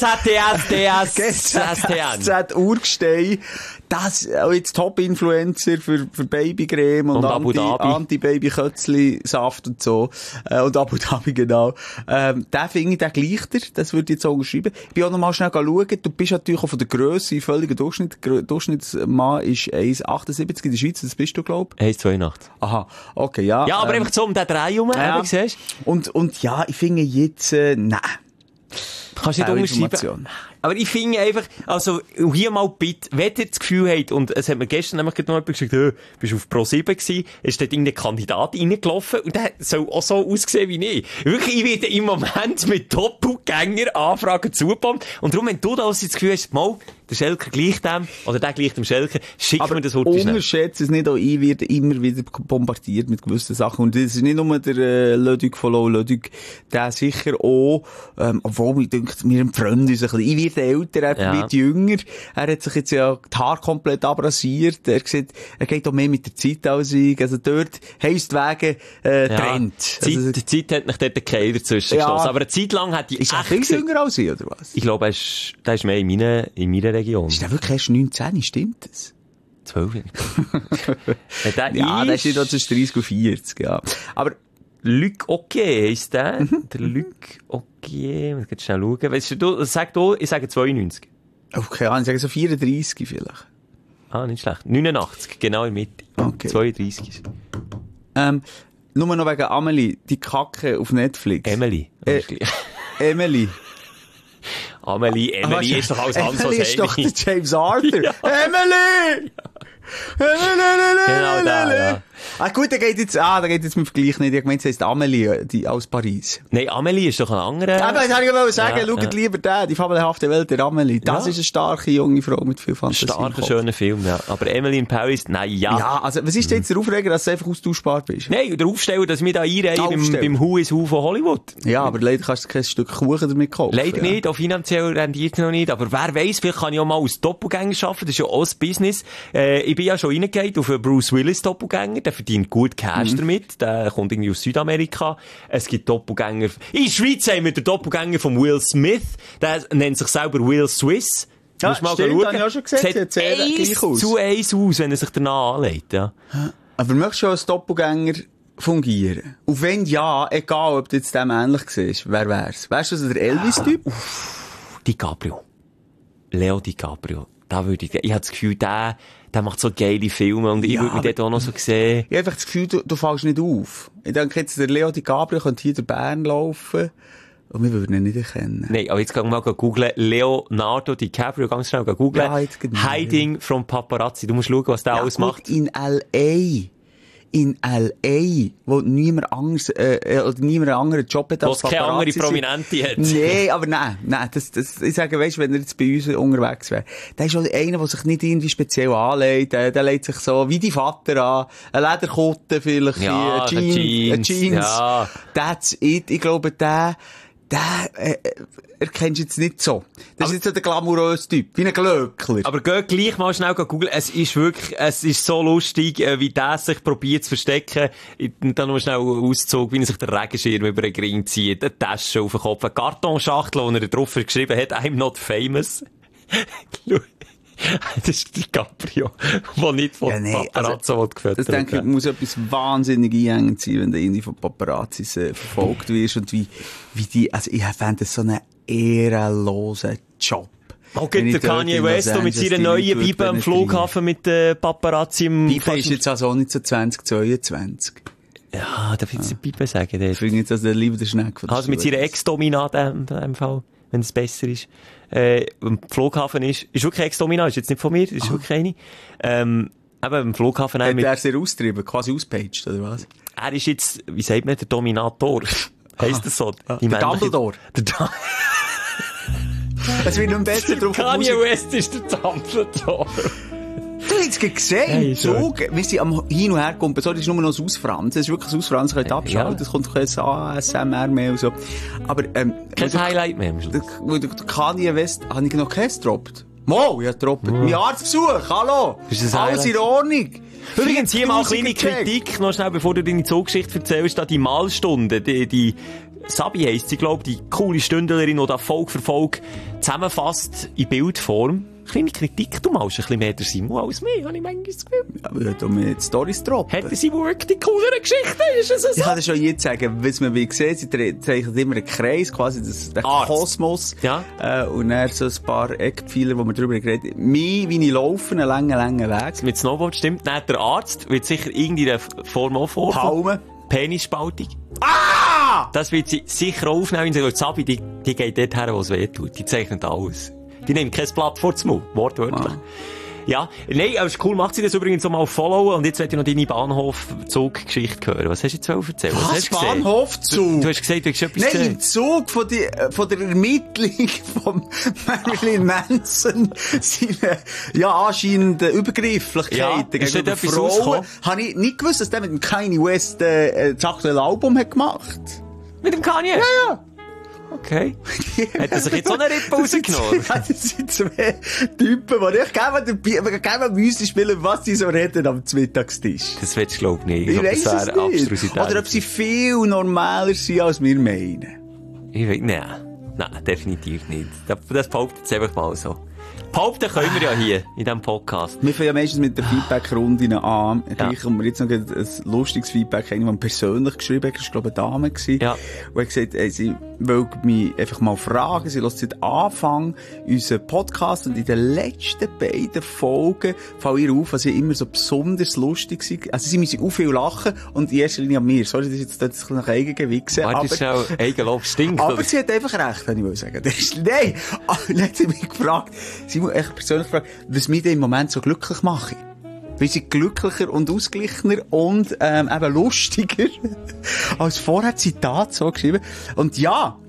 GZSZ Urgestein. Das, jetzt Top-Influencer für Babycreme und Anti-Baby-Kötzli-Saft und so. Und Abu Dhabi, genau. Den finde ich, den gleicht er. Das würde ich jetzt auch unterschreiben. Ich bin auch noch mal schnell schauen. Du bist natürlich auch von der Grösse, völliger Durchschnitt. Durchschnittsmann ist 1,78 in der Schweiz. Das bist du, glaub ich? 1,82. Aha. Okay, ja. Ja, aber einfach so um den Dreh herum, siehst du? Und ja, ich finde jetzt, nein. Kannst du nicht unterschreiben. Aber ich finde einfach, also, hier mal bitte, wenn ihr das Gefühl habt, und es hat mir gestern nämlich noch jemand gesagt, bist du auf Pro7 gewesen, ist dort irgendein Kandidat reingelaufen, und der soll auch so aussehen wie ich. Wirklich, ich werde im Moment mit Doppelgänger-Anfragen zugekommen, und darum, wenn du da das Gefühl hast, mal, der Schelker gleicht dem, oder der gleicht dem Schelker, schick mir das heute schnell. Unterschätze es nicht, auch ich werde immer wieder bombardiert mit gewissen Sachen, und das ist nicht nur der Leduc von Low Leduc, der sicher auch, obwohl ich denke, denkt, wir entfremden uns ein bisschen. Ich werde älter, er wird jünger. Er hat sich jetzt ja die Haare komplett abrasiert. Er sieht, er geht auch mehr mit der Zeit als ich. Also dort heisst Wege, Trend. Die Zeit hat mich dort den Keil dazwischen geschlossen. Aber eine Zeit lang hat die Ist er viel jünger als ich, oder was? Ich glaube, der ist mehr in meiner Region. Ist der wirklich erst 19, stimmt das? 12. Der ist nicht zwischen 30 und 40, ja. Aber Luc Ogier heisst der. Der Luc Ogier. Ich muss schnell schauen. Weißt du, sag du, ich sage 92. Okay, ich sage so 34 vielleicht. Nicht schlecht. 89, genau in der Mitte. Okay. 32 ist. Nur noch wegen Amelie, die Kacke auf Netflix. Emily. Emily. Emily ist doch alles anders als Emily ist doch der James Arthur. Ja. Emily! Genau da, ja. Gut, da geht jetzt mit Vergleich nicht. Ich meine, es heisst Amelie, die aus Paris. Nein, Amelie ist doch eine andere. Aber das wollte ich sagen, schaut lieber den, die fabelhafte Welt der Amelie. Das ist eine starke junge Frau mit viel Fantasie. Starker, schöner Film, ja. Aber Emily in Paris, Ja, also, was ist denn jetzt der Aufreger, dass du einfach austauschbar bist? Nein, der Aufsteller, dass wir da einreihen beim Who is Who von Hollywood. Ja, aber leider kannst du kein Stück Kuchen damit kaufen. Leider nicht, auch finanziell rendiert noch nicht. Aber wer weiss, vielleicht kann ich auch mal als Doppelgänger arbeiten. Das ist ja auch ein Business. Ich bin ja schon reingegangen auf einen Bruce Willis Doppelgänger. Der verdient gut Cash damit. Der kommt irgendwie aus Südamerika. Es gibt Doppelgänger. In der Schweiz haben wir den Doppelgänger von Will Smith. Der nennt sich selber Will Swiss. Ja, musst mal stimmt, schauen. habe ich auch schon gesehen. Sieht 1:1 aus, wenn er sich danach anlegt, ja. Aber möchtest du als Doppelgänger fungieren? Und wenn ja, egal, ob du jetzt dem ähnlich siehst, wer wär's? Wärst du also der Elvis-Typ? DiCaprio. Leo DiCaprio. Da würde ich habe das Gefühl, der macht so geile Filme und ich würde mich dort auch noch so sehen. Ich habe einfach das Gefühl, du fällst nicht auf. Ich denke jetzt, der Leo DiCaprio könnte hier durch Bern laufen und wir würden ihn nicht erkennen. Nein, aber jetzt gehen wir mal googlen. Leonardo DiCaprio, ganz schnell googlen. Ja, Hiding from Paparazzi. Du musst schauen, was der alles macht. In L.A., wo niemand anders, oder niemand einen anderen Job hat als Paparazzi. Wo es keine andere Prominente hat. Nee, aber nein, ich sage, weisst, wenn er jetzt bei uns unterwegs wäre, der ist auch einer, der sich nicht irgendwie speziell anlegt, der legt sich so, wie die Vater an, eine Lederkutte vielleicht, ja, Jeans. Ja. That's it. Ich glaube, der erkennst du jetzt nicht so. Das ist jetzt so der glamouröse Typ, wie ein Glöckler. Aber geh gleich mal schnell googeln. Es ist so lustig, wie der sich probiert zu verstecken. Dann noch schnell Auszug, wie er sich den Regenschirm über den Ring zieht, eine Tasche auf den Kopf, eine Kartonschachtel, wo er drauf geschrieben hat, I'm not famous. Das ist DiCaprio, der nicht von Paparazzi gefüttert wird. Das denke ich, muss etwas wahnsinnig einhängend sein, wenn du irgendwie von Paparazzis verfolgt wirst und wie die, also ich fände das so einen ehrenlosen Job. Okay, der Kanye West mit seiner neuen Bibe am Flughafen mit Paparazzi im... Bibe ist jetzt also auch nicht so 2022. Ja, darf ich jetzt die Bibe sagen? Ich finde jetzt also der lieber der Schneck von der Also mit seiner Ex-Dominat in dem Fall, wenn es besser ist. Im Flughafen ist wirklich Ex-Dominat, ist jetzt nicht von mir, ist wirklich eine. Aber im Flughafen... Hat er sehr austrieben, quasi auspaged, oder was? Er ist jetzt, wie sagt man, der Dominator. Heisst das so? Der Dumbledore. Es wird noch besser drauf. Kanye West ist der Dumbledore. Du hast es gesehen, wir sind am Hin- und Herkumpeln, so, das ist nur noch das Ausfranzen, das ist wirklich das Ausfranzen, das könnt ihr abschalten, das kommt kein ASMR mehr und so. Aber, kein Highlight mehr. Weil der Kanye West, habe ich noch keins gedroppt? Mo, ich habe gedroppt. Mein Arztbesuch, hallo! Alles in Ordnung. Übrigens, hier mal eine kleine Kritik, noch schnell, bevor du deine Zuggeschichte erzählst, da die Malstunde, die Sabi heisst sie, glaube ich, die coole Stündlerin, die da Folge für Folge zusammenfasst in Bildform. Kleine Kritik, du malst ein bisschen mehr der Simon als mir, habe ich manchmal das Gefühl. Ja, aber du mir jetzt Storys droppen. Hat der Simon wirklich die coolere Geschichte? Ist es so? Ich kann dir schon jetzt sagen, was man wie sieht, sie zeichnet immer einen Kreis, quasi der Kosmos. Ja. Und dann so ein paar Eckpfeiler, wo wir drüber geredet haben. Mich, wie ich laufe, einen langen Weg. Mit Snowboard stimmt. Dann der Arzt wird sicher irgendeine Form auch vorkommen. Palme. Penisspaltung. Ah! Das wird sie sicher aufnehmen. Die Sabi, die geht dort her, wo es weh tut. Die zeichnet alles. Die nimmt kein Blatt vor den Mund, wortwörtlich. Ja, nein, aber ist cool, macht sie das übrigens so mal followen und jetzt möchte ich noch deine Bahnhofzug-Geschichte hören. Was hast du jetzt erzählt? Was hast du Bahnhofzug? Du hast gesagt, du hast etwas gesehen. Nein, im Zug von der Ermittlung von Marilyn Manson seine, anscheinenden Übergrifflichkeiten gegenüber Frauen. Habe ich nicht gewusst, dass der mit dem Kanye West das aktuelle Album hat gemacht. Mit dem Kanye? Ja. Okay. Hat er sich jetzt auch eine Rippe rausgenommen? Ja, das sind zwei Typen, die ich gerne Müsli spielen, was sie so reden am Mittagstisch. Das willst du, glaube ich, nicht. Ich weiss das es wäre nicht. Abstrusität. Oder ob sie viel normaler sind, als wir meinen. Ich weiß, nein, definitiv nicht. Das behauptet jetzt einfach mal so. Behaupten können wir ja hier, in diesem Podcast. Wir fangen ja meistens mit der Feedback-Runde an. Gleich kommen wir jetzt noch ein lustiges Feedback, jemand persönlich geschrieben, das war, glaube ich, eine Dame gewesen. Ja. Und hat gesagt, sie will mich einfach mal fragen, sie hört seit Anfang unseren Podcast und in den letzten beiden Folgen fallen ihr auf, was sie immer so besonders lustig sind. Also sie müssen auch viel lachen und in erster Linie an mir. Sorry, das ist jetzt nach Eigengewicht. Das ist auch Eigenlob stinkt. Aber oder? sie hat einfach recht, wenn ich will sagen. Nein! Dann hat sie mich gefragt, sie muss echt persönlich fragen, was mich im Moment so glücklich mache. Weil sie glücklicher und ausgeglichener und eben lustiger als vorher Zitat so geschrieben. Und ja,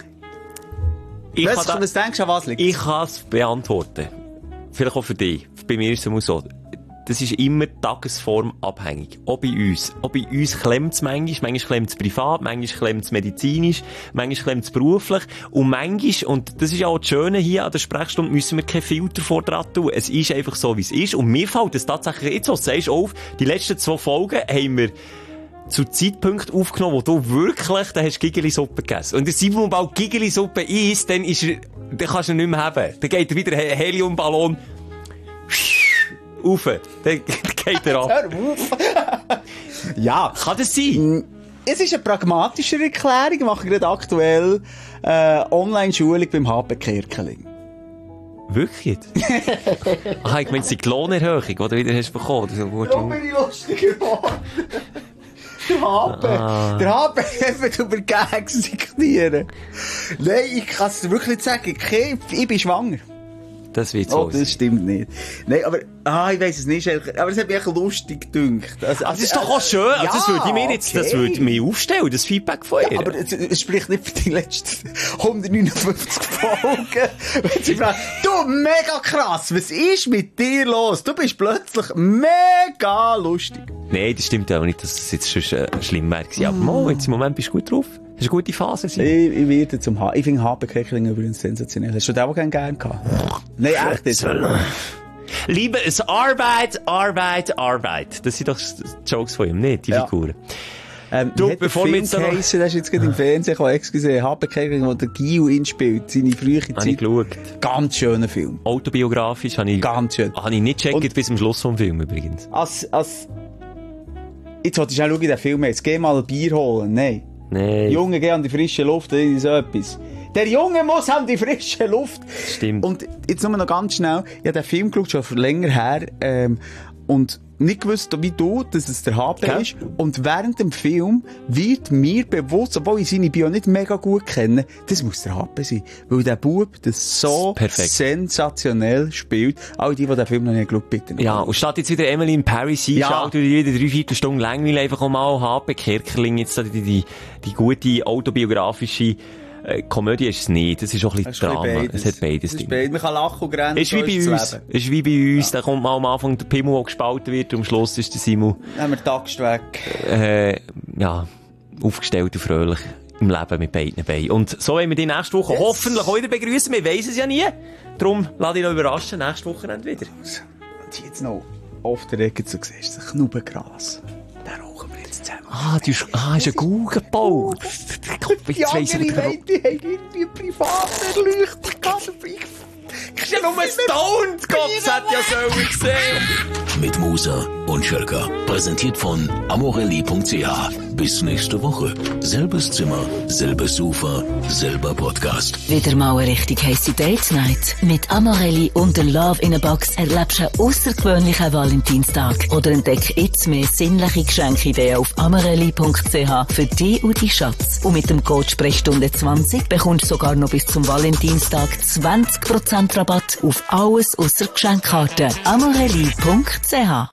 was denkst du, an was liegt? Ich kann es beantworten. Vielleicht auch für dich. Bei mir ist es immer so. Das ist immer tagesformabhängig. Auch bei uns. Auch bei uns klemmt es manchmal klemmt es privat, manchmal klemmt es medizinisch, manchmal klemmt es beruflich. Und manchmal, und das ist ja auch das Schöne hier an der Sprechstunde, müssen wir keinen Filter vor dran tun. Es ist einfach so, wie es ist. Und mir fällt es tatsächlich jetzt, was du sagst, auf, die letzten 2 Folgen haben wir zu Zeitpunkt aufgenommen, wo du wirklich, da hast Gigeli-Suppe gegessen. Und der Simon bald Gigeli-Suppe isst, dann kannst du ihn nicht mehr haben. Dann geht er wieder ein Heliumballon rauf. Dann geht er ab. Hör auf! Ja. Kann das sein? Es ist eine pragmatische Erklärung. Ich mache gerade aktuell Online-Schulung beim HP Kirkeling. Wirklich jetzt? Aha, ich meine, es ist die Lohnerhöhung, die du wieder hast bekommen. Da bin ich lustiger geworden. Der HP hat über Gags signieren. Nein, ich kann es wirklich nicht sagen. Ich bin schwanger. Das wird so. Oh, das stimmt nicht. Nein, aber, ich weiss es nicht, aber es hat mich echt lustig gedünkt. Also, das ist doch auch schön. Ja, das würde ich mir jetzt, das würde ich mir aufstellen, das Feedback von ihr. Ja, aber es spricht nicht für die letzten 159 Folgen. Wenn sie fragen, du, mega krass, was ist mit dir los? Du bist plötzlich mega lustig. Nein, das stimmt auch nicht, dass es jetzt schon schlimm wäre gewesen. Aber mal, jetzt im Moment bist du gut drauf. Das ist eine gute Phase. Ich werde zum Ich finde HP Kirkeling übrigens sensationell. Hast du den auch gerne gehabt? Nein, echt jetzt. Liebe es Arbeit. Das sind doch Jokes von ihm, nicht? Die Figuren. Du, bevor wir jetzt das ist jetzt gerade im Fernsehen gesehen, HP Kirkeling, wo der Gio ihn spielt, seine frühe Zeit. Habe ich geschaut. Ganz schöner Film. Autobiografisch habe ich... Ganz schön. Habe ich nicht gecheckt bis zum Schluss vom Film übrigens. Jetzt wollte ich auch schauen, den Film jetzt. Geh mal ein Bier holen. Nein. Junge, geh an die frische Luft, das ist so etwas. Der Junge muss an die frische Luft. Stimmt. Und jetzt nur noch ganz schnell. Ich habe den Film geschaut, schon vor länger her, und nicht gewusst, wie du, dass es der HP ist. Und während dem Film wird mir bewusst, obwohl ich seine Bio nicht mega gut kenne, das muss der HP sein. Weil der Bub das so sensationell spielt. All die den Film noch nicht geschaut, bitte. Ja, und statt jetzt wieder Emily in Paris einschaut, wieder 3/4 Stunden Langweil einfach auch mal HP Kirkeling, jetzt die gute autobiografische Komödie ist es nicht, das ist auch ein bisschen Drama. Es hat beides drin. Man kann lachen und grenzen. Ist wie bei uns. Da kommt mal am Anfang der Pimmel, der gespalten wird, und am Schluss ist der Simon. Nehmen wir die Axt weg. Aufgestellt und fröhlich im Leben mit beiden Beinen. Und so wollen wir die nächste Woche hoffentlich auch wieder begrüßen. Wir weiss es ja nie. Darum lass dich noch überraschen, nächste Wochenende wieder. Und jetzt noch auf der Ecke zu sehen, ist ein Knubengras. Den rauchen wir jetzt zusammen. Ist ein Guggenbau. Die anderen die haben irgendwie privaten Leuchter gehabt. Ist ja nur stoned, Gott, das hat ja so gesehen. Mit Musa und Schelka. Präsentiert von amorelli.ch. Bis nächste Woche. Selbes Zimmer, selbes Sofa, selber Podcast. Wieder mal eine richtig heisse Date Night. Mit Amorelli und der Love in a Box erlebst du einen außergewöhnlichen Valentinstag. Oder entdeck jetzt mehr sinnliche Geschenkideen auf amorelli.ch für dich und die Schatz. Und mit dem Code Sprechstunde 20 bekommst du sogar noch bis zum Valentinstag 20% Rabatt auf alles ausser Geschenkkarten. amorelli.ch